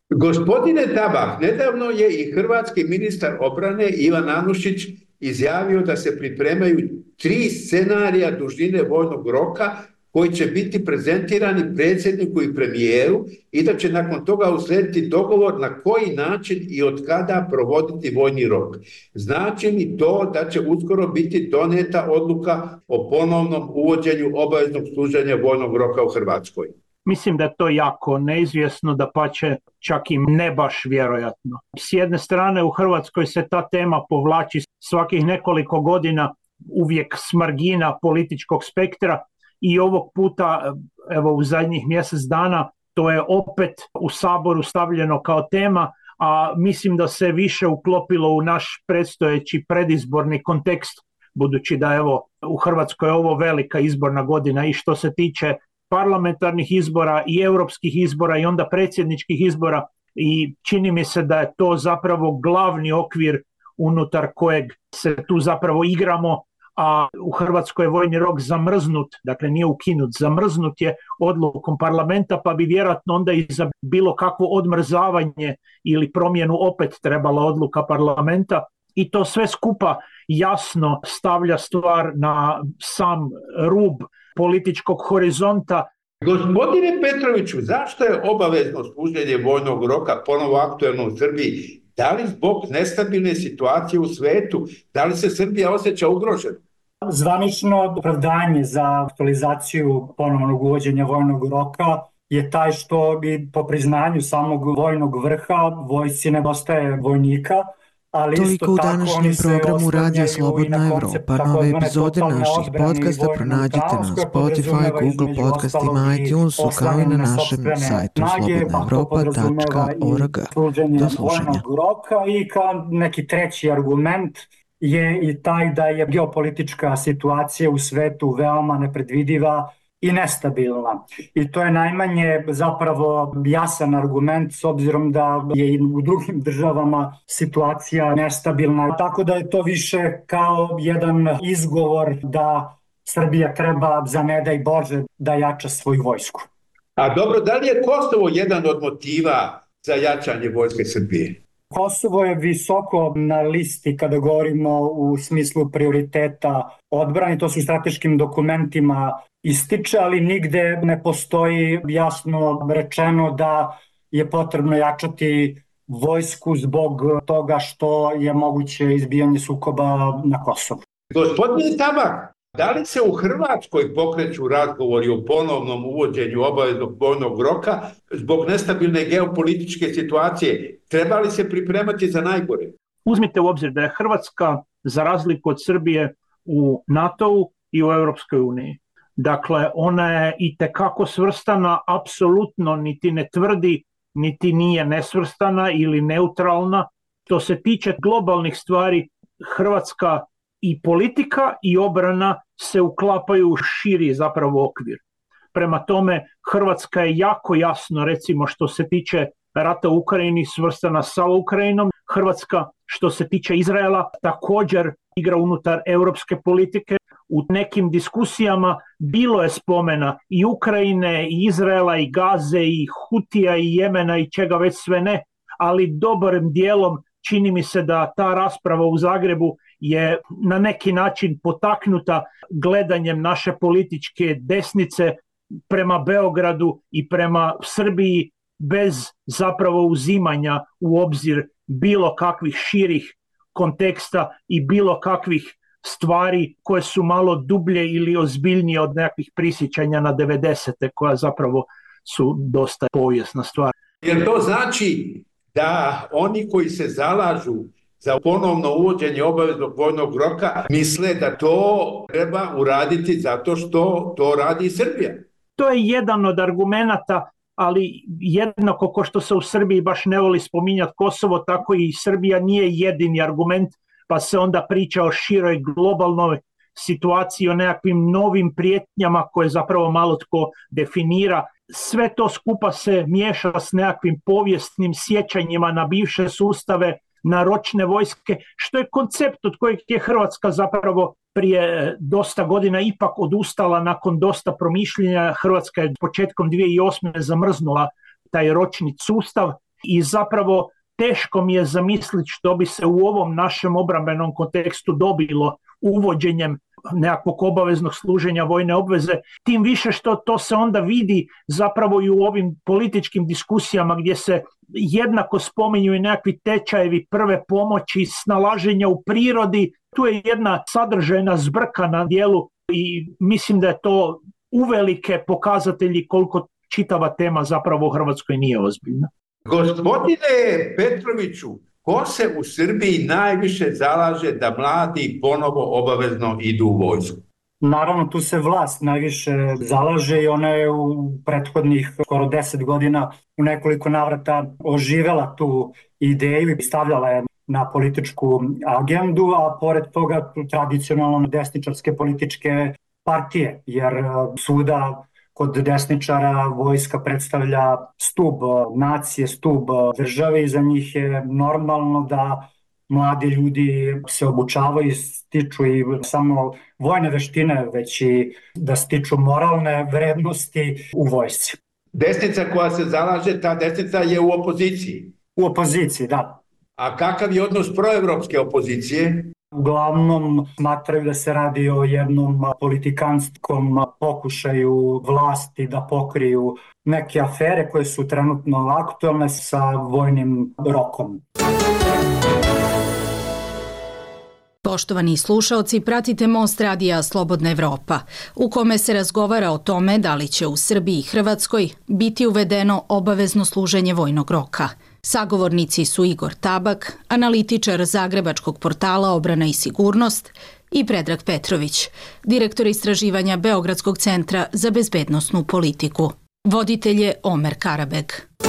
Gospodine Tabak, nedavno je i hrvatski ministar obrane Ivan Anušić izjavio da se pripremaju tri scenarija dužine vojnog roka koji će biti prezentirani predsjedniku i premijeru i da će nakon toga uslijediti dogovor na koji način i od kada provoditi vojni rok. Znači li to da će uskoro biti donijeta odluka o ponovnom uvođenju obaveznog služenja vojnog roka u Hrvatskoj? Mislim da je to jako neizvjesno, da pače čak i ne baš vjerojatno. S jedne strane u Hrvatskoj se ta tema povlači svakih nekoliko godina, uvijek s margina političkog spektra, i ovog puta, evo u zadnjih mjesec dana, to je opet u Saboru stavljeno kao tema, a mislim da se više uklopilo u naš predstojeći predizborni kontekst, budući da evo u Hrvatskoj je ovo velika izborna godina i što se tiče parlamentarnih izbora i europskih izbora i onda predsjedničkih izbora, i čini mi se da je to zapravo glavni okvir unutar kojeg se tu zapravo igramo, a u Hrvatskoj je vojni rok zamrznut, dakle nije ukinut, zamrznut je odlukom parlamenta, pa bi vjerojatno onda i za bilo kakvo odmrzavanje ili promjenu opet trebala odluka parlamenta, i to sve skupa jasno stavlja stvar na sam rub političkog horizonta. Gospodine Petroviću, zašto je obavezno služenje vojnog roka ponovo aktuelno u Srbiji? Da li zbog nestabilne situacije u svetu? Da li se Srbija osjeća ugrožena? Zvanično opravdanje za aktualizaciju ponovnog uvođenja vojnog roka je taj što bi po priznanju samog vojnog vrha vojsci nedostaje vojnika. Ali toliko u današnjem programu Radija Slobodna Evropa. Nove epizode naših podcasta pronađite na Spotify, Google podcastima, iTunesu, kao i na našem sajtu slobodna evropa tačka org. Do slušanja. I kao neki treći argument je i taj da je geopolitička situacija u svetu veoma nepredvidiva i nestabilna. I to je najmanje zapravo jasan argument, s obzirom da je i u drugim državama situacija nestabilna. Tako da je to više kao jedan izgovor da Srbija treba, za ne daj Bože, da jača svoju vojsku. A dobro, da li je Kosovo jedan od motiva za jačanje vojske Srbije? Kosovo je visoko na listi kada govorimo u smislu prioriteta odbrane, to su strateškim dokumentima ističe, ali nigde ne postoji jasno rečeno da je potrebno jačati vojsku zbog toga što je moguće izbijanje sukoba na Kosovu. Gospodine Tabak, da li se u Hrvatskoj pokreću razgovori o ponovnom uvođenju obaveznog vojnog roka zbog nestabilne geopolitičke situacije? Treba li se pripremati za najgore? Uzmite u obzir da je Hrvatska, za razliku od Srbije, u NATO-u i u Europskoj uniji. Dakle, ona je itekako svrstana, apsolutno niti ne tvrdi, niti nije nesvrstana ili neutralna. Što se tiče globalnih stvari, Hrvatska i politika i obrana se uklapaju u širi zapravo okvir. Prema tome, Hrvatska je jako jasno, recimo što se tiče rata u Ukrajini, svrstana sa Ukrajinom. Hrvatska, što se tiče Izraela, također igra unutar europske politike. U nekim diskusijama bilo je spomena i Ukrajine, i Izraela, i Gaze, i Hutija, i Jemena, i čega već sve ne, ali dobrim dijelom čini mi se da ta rasprava u Zagrebu je na neki način potaknuta gledanjem naše političke desnice prema Beogradu i prema Srbiji, bez zapravo uzimanja u obzir bilo kakvih širih konteksta i bilo kakvih stvari koje su malo dublje ili ozbiljnije od nekakvih prisjećanja na devedesete, koja zapravo su dosta povijesna stvar. Jer to znači da oni koji se zalažu za ponovno uvođenje obaveznog vojnog roka misle da to treba uraditi zato što to radi Srbija? To je jedan od argumenata, ali jednako ko što se u Srbiji baš ne voli spominjati Kosovo, tako i Srbija nije jedini argument, pa se onda priča o široj globalnoj situaciji, o nekakvim novim prijetnjama koje zapravo malo tko definira. Sve to skupa se miješa s nekakvim povijesnim sjećanjima na bivše sustave, na ročne vojske, što je koncept od kojeg je Hrvatska zapravo prije dosta godina ipak odustala nakon dosta promišljenja. Hrvatska je početkom dvije tisuće osme zamrznula taj ročni sustav i zapravo teško mi je zamisliti što bi se u ovom našem obrambenom kontekstu dobilo uvođenjem nekakvog obaveznog služenja vojne obveze, tim više što to se onda vidi zapravo i u ovim političkim diskusijama gdje se jednako spominju i nekakvi tečajevi prve pomoći, snalaženja u prirodi. Tu je jedna sadržajna zbrka na dijelu i mislim da je to uvelike pokazatelji koliko čitava tema zapravo u Hrvatskoj nije ozbiljna. Gospodine Petroviću, ko se u Srbiji najviše zalaže da mladi ponovo obavezno idu u vojsku? Naravno, tu se vlast najviše zalaže i ona je u prethodnih skoro deset godina u nekoliko navrata oživela tu ideju i stavljala je na političku agendu, a pored toga tradicionalno desničarske političke partije, jer svuda kod desničara vojska predstavlja stub nacije, stub države i za njih je normalno da mladi ljudi se obučavaju i stiču i samo vojne veštine, već i da stiču moralne vrednosti u vojsci. Desnica koja se zalaže, ta desnica je u opoziciji. U opoziciji, da. A kakav je odnos proevropske opozicije? Uglavnom smatraju da se radi o jednom politikanskom pokušaju vlasti da pokriju neke afere koje su trenutno aktualne sa vojnim rokom. Poštovani slušaoci, pratite Most radija Slobodna Evropa, u kome se razgovara o tome da li će u Srbiji i Hrvatskoj biti uvedeno obavezno služenje vojnog roka. Sagovornici su Igor Tabak, analitičar zagrebačkog portala Obrana i sigurnost, i Predrag Petrović, direktor istraživanja Beogradskog centra za bezbednosnu politiku. Voditelj je Omer Karabeg.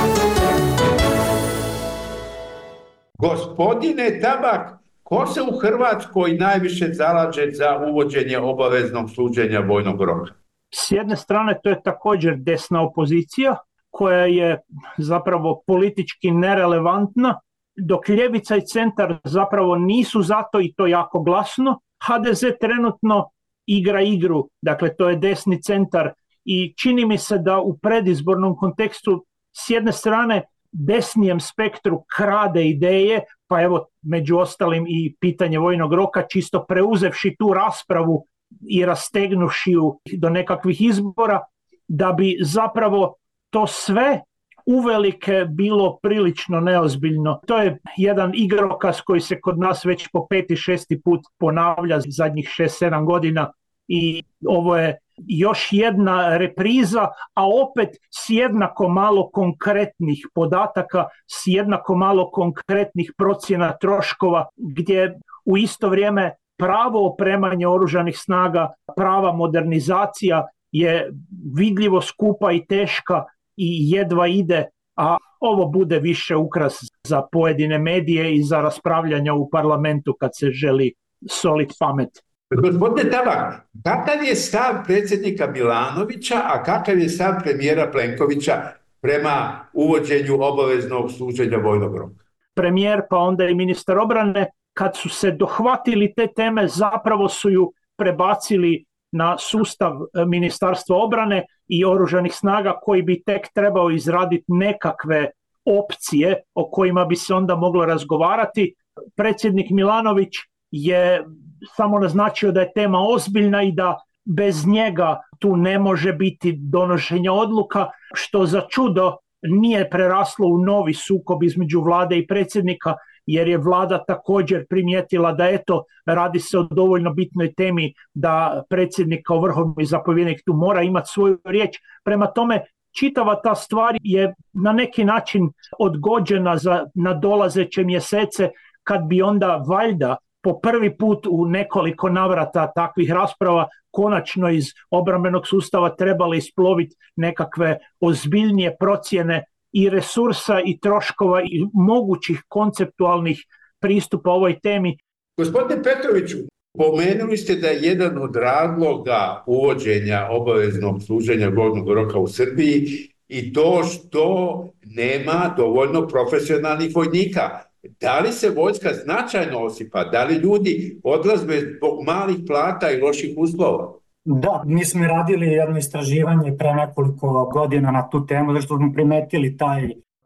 Gospodine Tabak, ko se u Hrvatskoj najviše zalaže za uvođenje obaveznog služenja vojnog roka? S jedne strane to je također desna opozicija, koja je zapravo politički nerelevantna, dok ljevica i centar zapravo nisu zato i to jako glasno. ha de ze trenutno igra igru, dakle to je desni centar i čini mi se da u predizbornom kontekstu s jedne strane desnijem spektru krade ideje, pa evo među ostalim i pitanje vojnog roka, čisto preuzevši tu raspravu i rastegnuši ju do nekakvih izbora, da bi zapravo to sve uvelike bilo prilično neozbiljno. To je jedan igrokaz koji se kod nas već po peti, šesti put ponavlja zadnjih šest, sedam godina i ovo je još jedna repriza, a opet s jednako malo konkretnih podataka, s jednako malo konkretnih procjena troškova, gdje u isto vrijeme pravo opremanje oružanih snaga, prava modernizacija je vidljivo skupa i teška i jedva ide, a ovo bude više ukras za pojedine medije i za raspravljanja u parlamentu kad se želi solit pamet. Gospodine Tabak, kakav je stav predsjednika Milanovića, a kakav je stav premijera Plenkovića prema uvođenju obaveznog služenja vojnog roka? Premijer pa onda i ministar obrane, kad su se dohvatili te teme, zapravo su ju prebacili na sustav Ministarstva obrane i oružanih snaga koji bi tek trebao izraditi nekakve opcije o kojima bi se onda moglo razgovarati. Predsjednik Milanović je samo naznačio da je tema ozbiljna i da bez njega tu ne može biti donošenja odluka, što za čudo nije preraslo u novi sukob između vlade i predsjednika, jer je vlada također primijetila da eto, radi se o dovoljno bitnoj temi da predsjednik kao vrhovni zapovjednik tu mora imati svoju riječ. Prema tome, čitava ta stvar je na neki način odgođena za nadolazeće mjesece, kad bi onda valjda po prvi put u nekoliko navrata takvih rasprava konačno iz obrambenog sustava trebali isploviti nekakve ozbiljnije procjene i resursa i troškova i mogućih konceptualnih pristupa ovoj temi. Gospodine Petroviću, pomenuli ste da je jedan od razloga uvođenja obaveznog služenja vojnog roka u Srbiji i to što nema dovoljno profesionalnih vojnika. Da li se vojska značajno osipa? Da li ljudi odlaze zbog malih plata i loših uslova? Da, mi smo radili jedno istraživanje pre nekoliko godina na tu temu, zato što smo primetili taj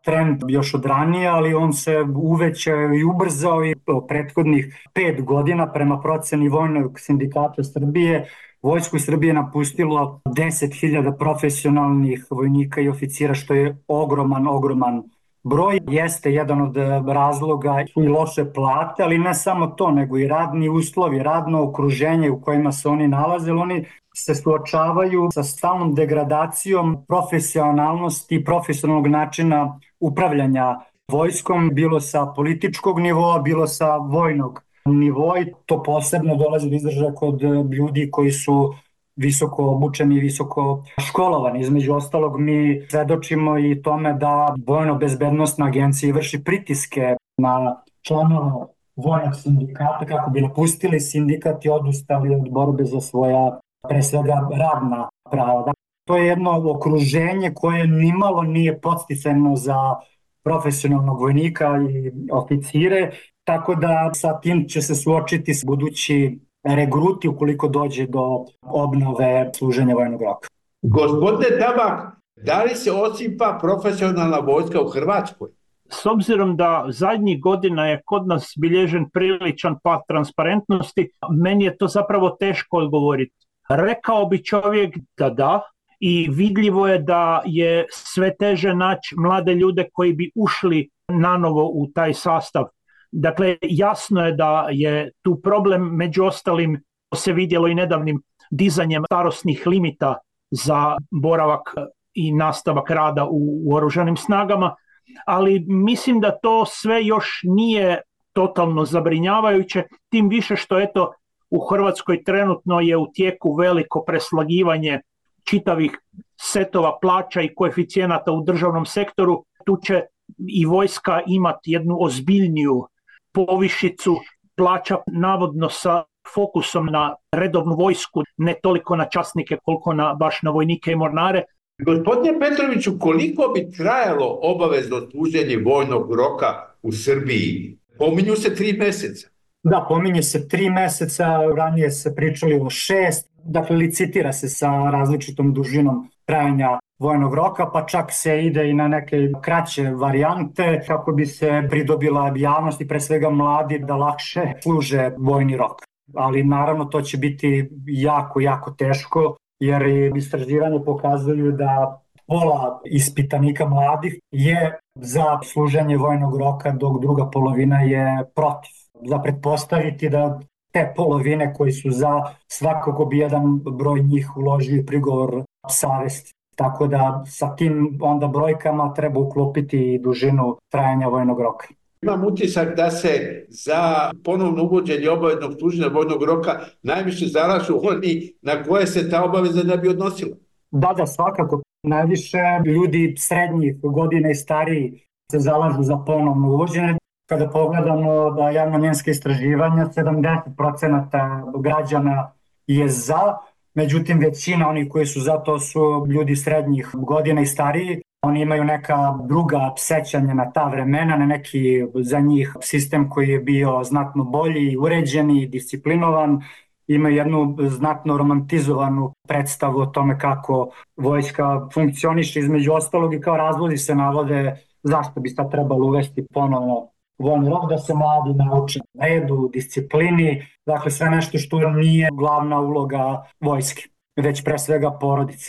trend još od ranije, ali on se uvećao i ubrzao i prethodnih pet godina prema proceni Vojnog sindikata Srbije. Vojsku Srbije napustilo deset hiljada profesionalnih vojnika i oficira, što je ogroman, ogroman broj. Jeste jedan od razloga i loše plate, ali ne samo to, nego i radni uslovi, radno okruženje u kojima se oni nalaze. Oni se suočavaju sa stalnom degradacijom profesionalnosti i profesionalnog načina upravljanja vojskom, bilo sa političkog nivoa, bilo sa vojnog nivoa. I to posebno dolazi do izražaja kod ljudi koji su visoko obučeni i visoko školovani. Između ostalog, mi svedočimo i tome da Vojno-bezbednostna agencija vrši pritiske na članove vojnog sindikata kako bi napustili sindikat i odustali od borbe za svoja, pre svega, radna prava. To je jedno okruženje koje nimalo nije podsticajno za profesionalnog vojnika i oficire, tako da sa tim će se suočiti budući regruti ukoliko dođe do obnove služenja vojnog roka. Gospodine Tabak, da li se osipa profesionalna vojska u Hrvatskoj? S obzirom da zadnjih godina je kod nas bilježen priličan pad transparentnosti, meni je to zapravo teško odgovoriti. Rekao bi čovjek da da, i vidljivo je da je sve teže naći mlade ljude koji bi ušli nanovo u taj sastav. Dakle, jasno je da je tu problem, među ostalim se vidjelo i nedavnim dizanjem starosnih limita za boravak i nastavak rada u, u oružanim snagama, ali mislim da to sve još nije totalno zabrinjavajuće, tim više što eto u Hrvatskoj trenutno je u tijeku veliko preslagivanje čitavih setova plaća i koeficijenata u državnom sektoru. Tu će i vojska imati jednu ozbiljniju povišicu plaća, navodno sa fokusom na redovnu vojsku, ne toliko na časnike koliko na, baš na vojnike i mornare. Gospodine Petroviću, koliko bi trajalo obavezno služenje vojnog roka u Srbiji? Pominju se tri mjeseca. Da, pominje se tri mjeseca, ranije se pričali o šest, dakle licitira se sa različitom dužinom trajanja vojnog roka, pa čak se ide i na neke kraće varijante kako bi se pridobila javnost i pre svega mladi da lakše služe vojni rok. Ali naravno to će biti jako, jako teško, jer istraživanje pokazuju da pola ispitanika mladih je za služenje vojnog roka, dok druga polovina je protiv. Za pretpostaviti da te polovine koji su za, svakako bi jedan broj njih uložio prigovor savesti. Tako da sa tim onda brojkama treba uklopiti i dužinu trajanja vojnog roka. Imam utisak da se za ponovno uvođenje obaveznog služenja vojnog roka najviše zalažu oni na koje se ta obaveza ne bi odnosila. Da, da, svakako. Najviše ljudi srednjih godina i stariji se zalažu za ponovno uvođenje. Kada pogledamo da javnomnjenska istraživanja, sedamdeset procenata građana je za, međutim većina onih koji su za to su ljudi srednjih godina i stariji. Oni imaju neka druga sećanja na ta vremena, na neki za njih sistem koji je bio znatno bolji, uređeni, disciplinovan. Imaju jednu znatno romantizovanu predstavu o tome kako vojska funkcioniše, između ostalog, i kao razlozi se navode zašto bi sad trebalo uvesti ponovno vojni rok, da se mladi nauče redu, disciplini, dakle sve nešto što nije glavna uloga vojske, već pre svega porodice.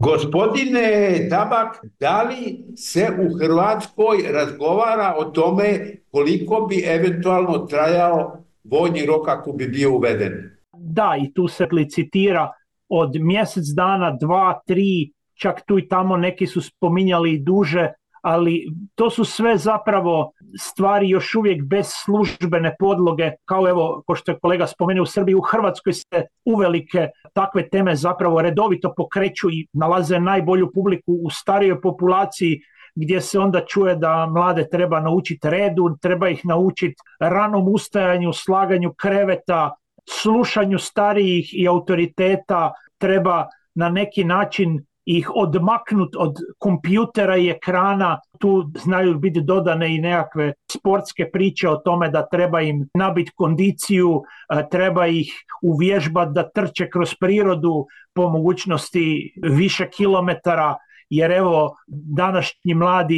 Gospodine Tabak, da li se u Hrvatskoj razgovara o tome koliko bi eventualno trajao vojni rok ako bi bio uveden? Da, i tu se licitira od mjesec dana, dva, tri, čak tu i tamo neki su spominjali i duže, ali to su sve zapravo stvari još uvijek bez službene podloge, kao evo, ko što je kolega spomenuo, u Srbiji, u Hrvatskoj se uvelike takve teme zapravo redovito pokreću i nalaze najbolju publiku u starijoj populaciji, gdje se onda čuje da mlade treba naučiti redu, treba ih naučiti ranom ustajanju, slaganju kreveta, slušanju starijih i autoriteta, treba na neki način ih odmaknut od kompjutera i ekrana. Tu znaju biti dodane i nekakve sportske priče o tome da treba im nabiti kondiciju, treba ih uvježbati da trče kroz prirodu po mogućnosti više kilometara, jer evo današnji mladi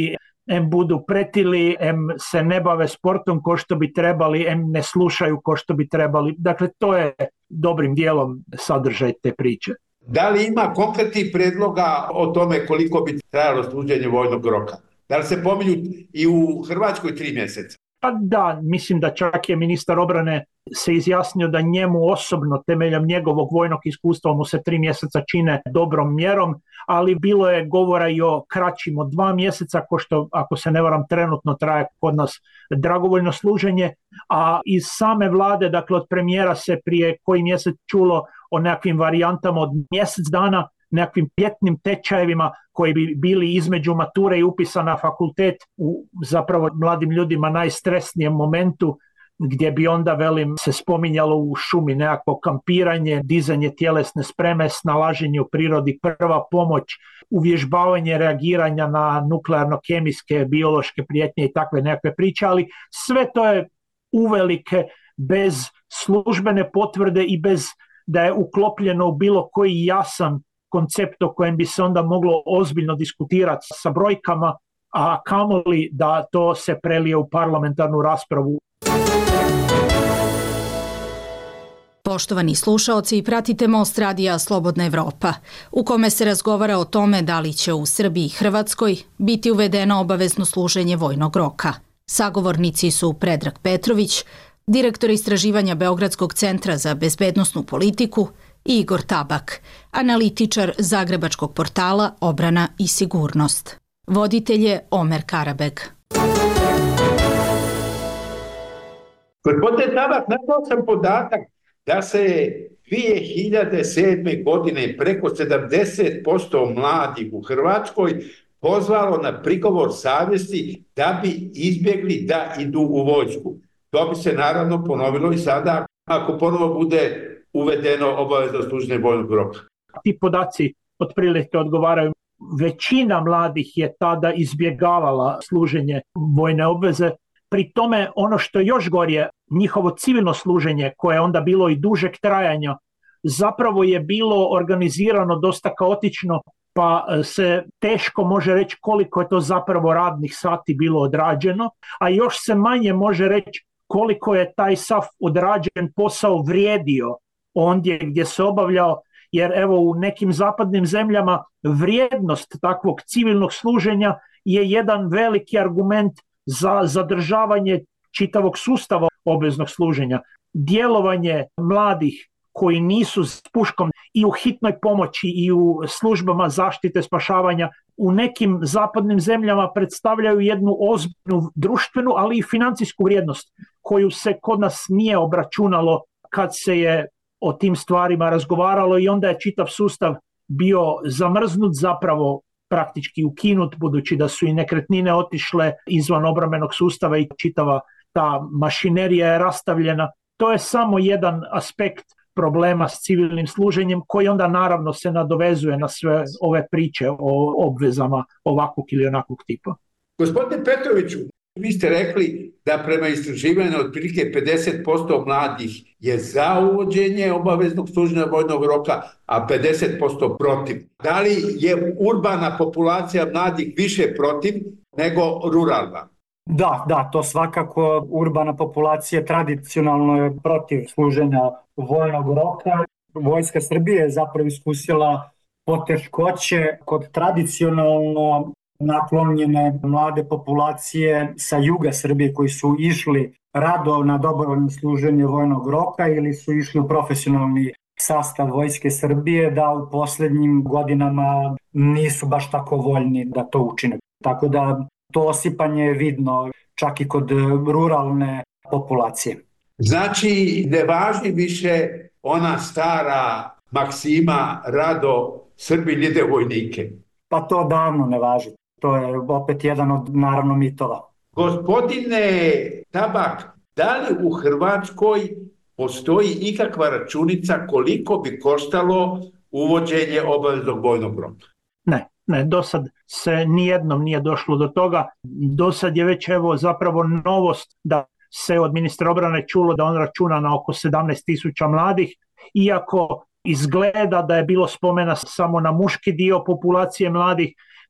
em budu pretili, em se ne bave sportom ko što bi trebali, em ne slušaju ko što bi trebali. Dakle, to je dobrim dijelom sadržaj te priče. Da li ima konkretnih predloga o tome koliko bi trajalo služenje vojnog roka? Da li se pominju i u Hrvatskoj tri mjeseca? Pa da, mislim da čak je ministar obrane se izjasnio da njemu osobno, temeljem njegovog vojnog iskustva, mu se tri mjeseca čine dobrom mjerom, ali bilo je govora i o kraćim od dva mjeseca, ko što, ako se ne varam, trenutno traje kod nas dragovoljno služenje, a iz same vlade, dakle od premijera se prije koji mjesec čulo o nekakvim varijantama od mjesec dana, nekakvim ljetnim tečajevima koji bi bili između mature i upisa na fakultet u zapravo mladim ljudima najstresnijem momentu, gdje bi onda, velim, se spominjalo u šumi nekako kampiranje, dizanje tjelesne spreme, snalaženje u prirodi, prva pomoć, uvježbavanje reagiranja na nuklearno-kemijske, biološke prijetnje i takve nekakve priče, ali sve to je uvelike bez službene potvrde i bez da je uklopljeno u bilo koji jasan koncept o kojem bi se onda moglo ozbiljno diskutirati sa brojkama, a kamoli da to se prelije u parlamentarnu raspravu. Poštovani slušaoci, pratite Most radija Slobodna Evropa, u kome se razgovara o tome da li će u Srbiji i Hrvatskoj biti uvedeno obavezno služenje vojnog roka. Sagovornici su Predrag Petrović, direktor istraživanja Beogradskog centra za bezbednosnu politiku, i Igor Tabak, analitičar zagrebačkog portala Obrana i sigurnost. Voditelj je Omer Karabeg. Gospodine Tabak, našao sam podatak da se dvije hiljade sedme. godine preko sedamdeset posto mladih u Hrvatskoj pozvalo na prigovor savjesti da bi izbjegli da idu u vojsku. To bi se naravno ponovilo i sada ako ponovo bude uvedeno obavezno služenje vojnog roka. Ti podaci otprilike odgovaraju. Većina mladih je tada izbjegavala služenje vojne obveze. Pri tome ono što je još gorije, njihovo civilno služenje, koje je onda bilo i dužeg trajanja, zapravo je bilo organizirano dosta kaotično, pa se teško može reći koliko je to zapravo radnih sati bilo odrađeno, a još se manje može reći koliko je taj sav odrađen posao vrijedio ondje gdje se obavljao, jer evo u nekim zapadnim zemljama vrijednost takvog civilnog služenja je jedan veliki argument za zadržavanje čitavog sustava obveznog služenja. Djelovanje mladih koji nisu s puškom i u hitnoj pomoći i u službama zaštite spašavanja u nekim zapadnim zemljama predstavljaju jednu ozbiljnu društvenu, ali i financijsku vrijednost koju se kod nas nije obračunalo kad se je o tim stvarima razgovaralo i onda je čitav sustav bio zamrznut, zapravo praktički ukinut, budući da su i nekretnine otišle izvan obrambenog sustava i čitava ta mašinerija je rastavljena. To je samo jedan aspekt problema s civilnim služenjem koji onda naravno se nadovezuje na sve ove priče o obvezama ovakvog ili onakvog tipa. Gospodine Petroviću, vi ste rekli da prema istraživanju otprilike pedeset posto mladih je za uvođenje obaveznog služenja vojnog roka, a pedeset posto protiv. Da li je urbana populacija mladih više protiv nego ruralna? Da, da, to svakako urbana populacija tradicionalno je protiv služenja vojnog roka. Vojska Srbije je zapravo iskusila poteškoće kod tradicionalno naklonjene mlade populacije sa juga Srbije koji su išli rado na dobrovoljno služenje vojnog roka ili su išli u profesionalni sastav Vojske Srbije, da u posljednjim godinama nisu baš tako voljni da to učine. Tako da to osipanje je vidno čak i kod ruralne populacije. Znači, ne važi više ona stara maksima rado Srbin ide vojnike? Pa to davno ne važi. To je opet jedan od, naravno, mitova. Gospodine Tabak, da li u Hrvatskoj postoji ikakva računica koliko bi koštalo uvođenje obaveznog vojnog roka? Ne, ne, do sad se nijednom nije došlo do toga. Do sad je već evo zapravo novost da se od ministra obrane čulo da on računa na oko sedamnaest tisuća mladih, iako izgleda da je bilo spomena samo na muški dio populacije mladih,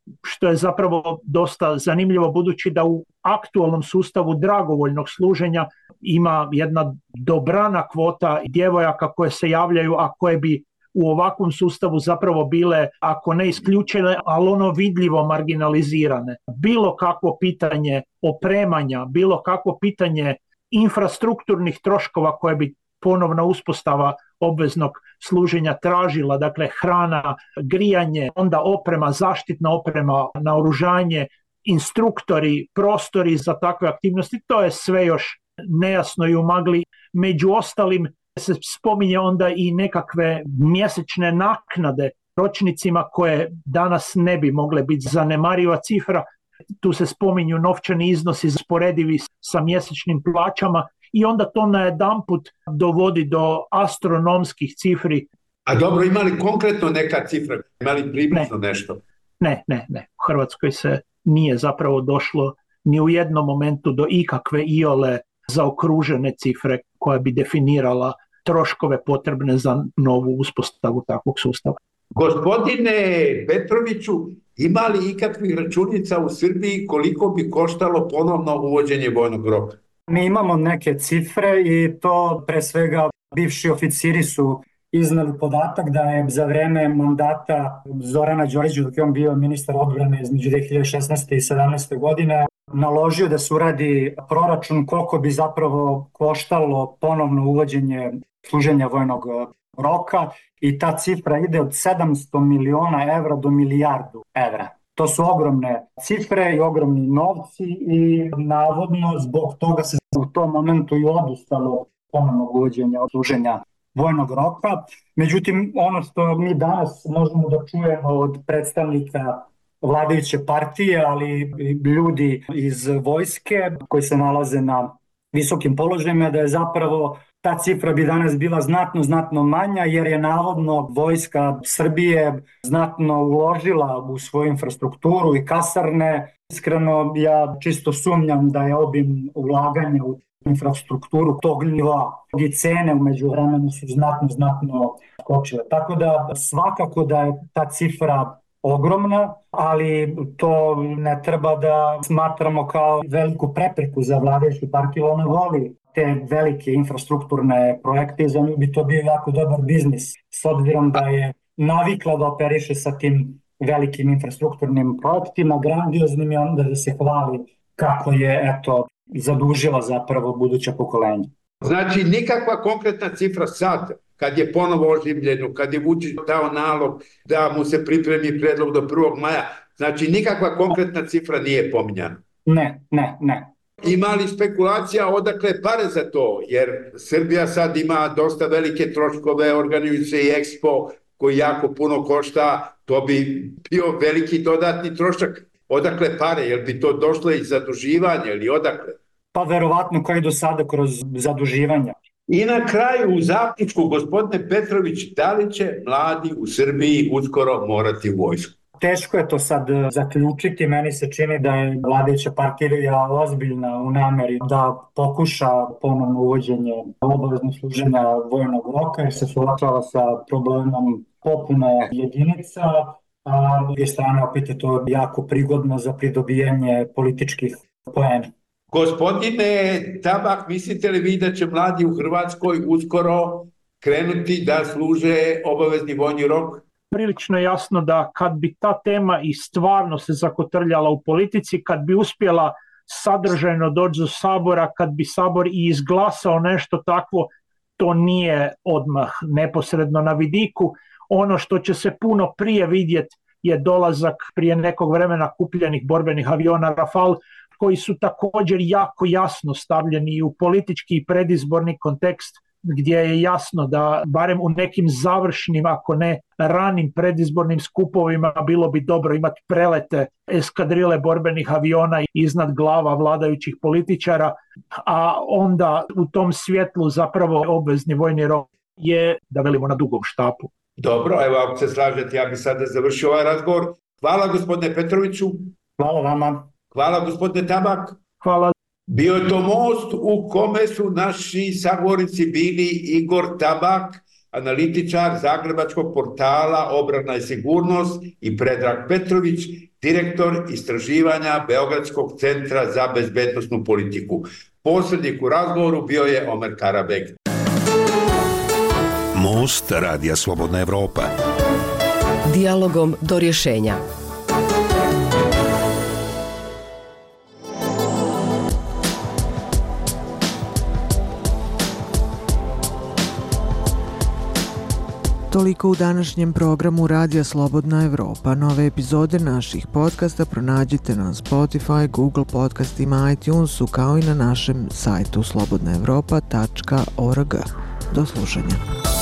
što je zapravo dosta zanimljivo budući da u aktualnom sustavu dragovoljnog služenja ima jedna dobrana kvota djevojaka koje se javljaju, a koje bi u ovakvom sustavu zapravo bile, ako ne isključene, ali ono vidljivo marginalizirane. Bilo kakvo pitanje opremanja, bilo kakvo pitanje infrastrukturnih troškova koje bi ponovna uspostava obveznog služenja tražila, dakle hrana, grijanje, onda oprema, zaštitna oprema, naoružanje, instruktori, prostori za takve aktivnosti, to je sve još nejasno i u magli. Među ostalim se spominje onda i nekakve mjesečne naknade ročnicima koje danas ne bi mogle biti zanemariva cifra. Tu se spominju novčani iznosi sporedivi sa mjesečnim plaćama i onda to najedanput dovodi do astronomskih cifri. A dobro, ima li konkretno neka cifra? Ima li približno ne. nešto? Ne, ne, ne. U Hrvatskoj se nije zapravo došlo ni u jednom momentu do ikakve iole zaokružene cifre koja bi definirala troškove potrebne za novu uspostavu takvog sustava. Gospodine Petroviću, ima li ikakvih računica u Srbiji koliko bi koštalo ponovno uvođenje vojnog roka? Mi imamo neke cifre i to pre svega bivši oficiri su iznali podatak da je za vreme mandata Zorana Đorđevića, dok je on bio ministar odbrane između dve hiljade šesnaeste i sedamnaeste. godine, naložio da se uradi proračun koliko bi zapravo koštalo ponovno uvođenje služenja vojnog roka i ta cifra ide od sedamsto miliona evra do milijardu evra. To su ogromne cifre i ogromni novci i navodno zbog toga se u tom momentu i odustalo ponovnog uvođenja služenja vojnog roka. Međutim, ono što mi danas možemo da čujemo od predstavnika vladajuće partije, ali i ljudi iz vojske koji se nalaze na visokim položajima, da je zapravo ta cifra bi danas bila znatno, znatno manja, jer je navodno vojska Srbije znatno uložila u svoju infrastrukturu i kasarne. Iskreno, ja čisto sumnjam da je obim ulaganja u infrastrukturu tog nivoa i cene u međuvremenu su znatno, znatno skočile. Tako da svakako da je ta cifra ogromna, ali to ne treba da smatramo kao veliku prepreku za vladajuću partiju. Ona voli te velike infrastrukturne projekte i za nju bi to bio jako dobar biznis, s obzirom da je navikla da operiše sa tim velikim infrastrukturnim projektima, grandioznim, i onda da se hvali kako je, eto, zadužila zapravo buduća pokolenja. Znači, nikakva konkretna cifra sad, kad je ponovo oživljeno, kad je Vučić dao nalog da mu se pripremi predlog do prvog maja, znači nikakva konkretna cifra nije pominjana? Ne, ne, ne. Ima li spekulacija odakle pare za to? Jer Srbija sad ima dosta velike troškove, organizuje se i Expo koji jako puno košta, to bi bio veliki dodatni trošak. Odakle pare? Jel bi to došlo iz zaduživanja ili odakle? Pa verovatno kao i do sada kroz zaduživanja. I na kraju u zaključku, gospodine Petrović, da li će mladi u Srbiji uskoro morati u vojsku? Teško je to sad zaključiti. Meni se čini da je vladajuća partija ozbiljna u nameri da pokuša ponovno uvođenje obaveznog služenja vojnog roka jer se suočava sa problemom popune jedinica, a s druge strane opet je to jako prigodno za pridobijanje političkih poena. Gospodine Tabak, mislite li vi da će mladi u Hrvatskoj uskoro krenuti da služe obavezni vojni rok? Prilično jasno da kad bi ta tema i stvarno se zakotrljala u politici, kad bi uspjela sadržajno doći do Sabora, kad bi Sabor i izglasao nešto takvo, to nije odmah neposredno na vidiku. Ono što će se puno prije vidjeti je dolazak prije nekog vremena kupljenih borbenih aviona Rafale, koji su također jako jasno stavljeni u politički i predizborni kontekst, gdje je jasno da barem u nekim završnim, ako ne ranim predizbornim skupovima, bilo bi dobro imati prelete eskadrile borbenih aviona iznad glava vladajućih političara, a onda u tom svjetlu zapravo obvezni vojni rok je, da velimo, na dugom štapu. Dobro, evo ako se slažete, ja bih sada završio ovaj razgovor. Hvala gospodine Petroviću. Hvala vama. Hvala gospodine Tabak. Hvala. Bio je to most u kome su naši sagovornici bili Igor Tabak, analitičar zagrebačkog portala Obrana i sigurnost, i Predrag Petrović, direktor istraživanja Beogradskog centra za bezbednosnu politiku. Posrednik u razgovoru bio je Omer Karabeg. Most Radija Slobodna Evropa. Dijalogom do rješenja. Toliko u današnjem programu Radija Slobodna Evropa. Nove epizode naših podcasta pronađite na Spotify, Google podcastima, iTunesu, kao i na našem sajtu slobodna evropa tačka org. Do slušanja.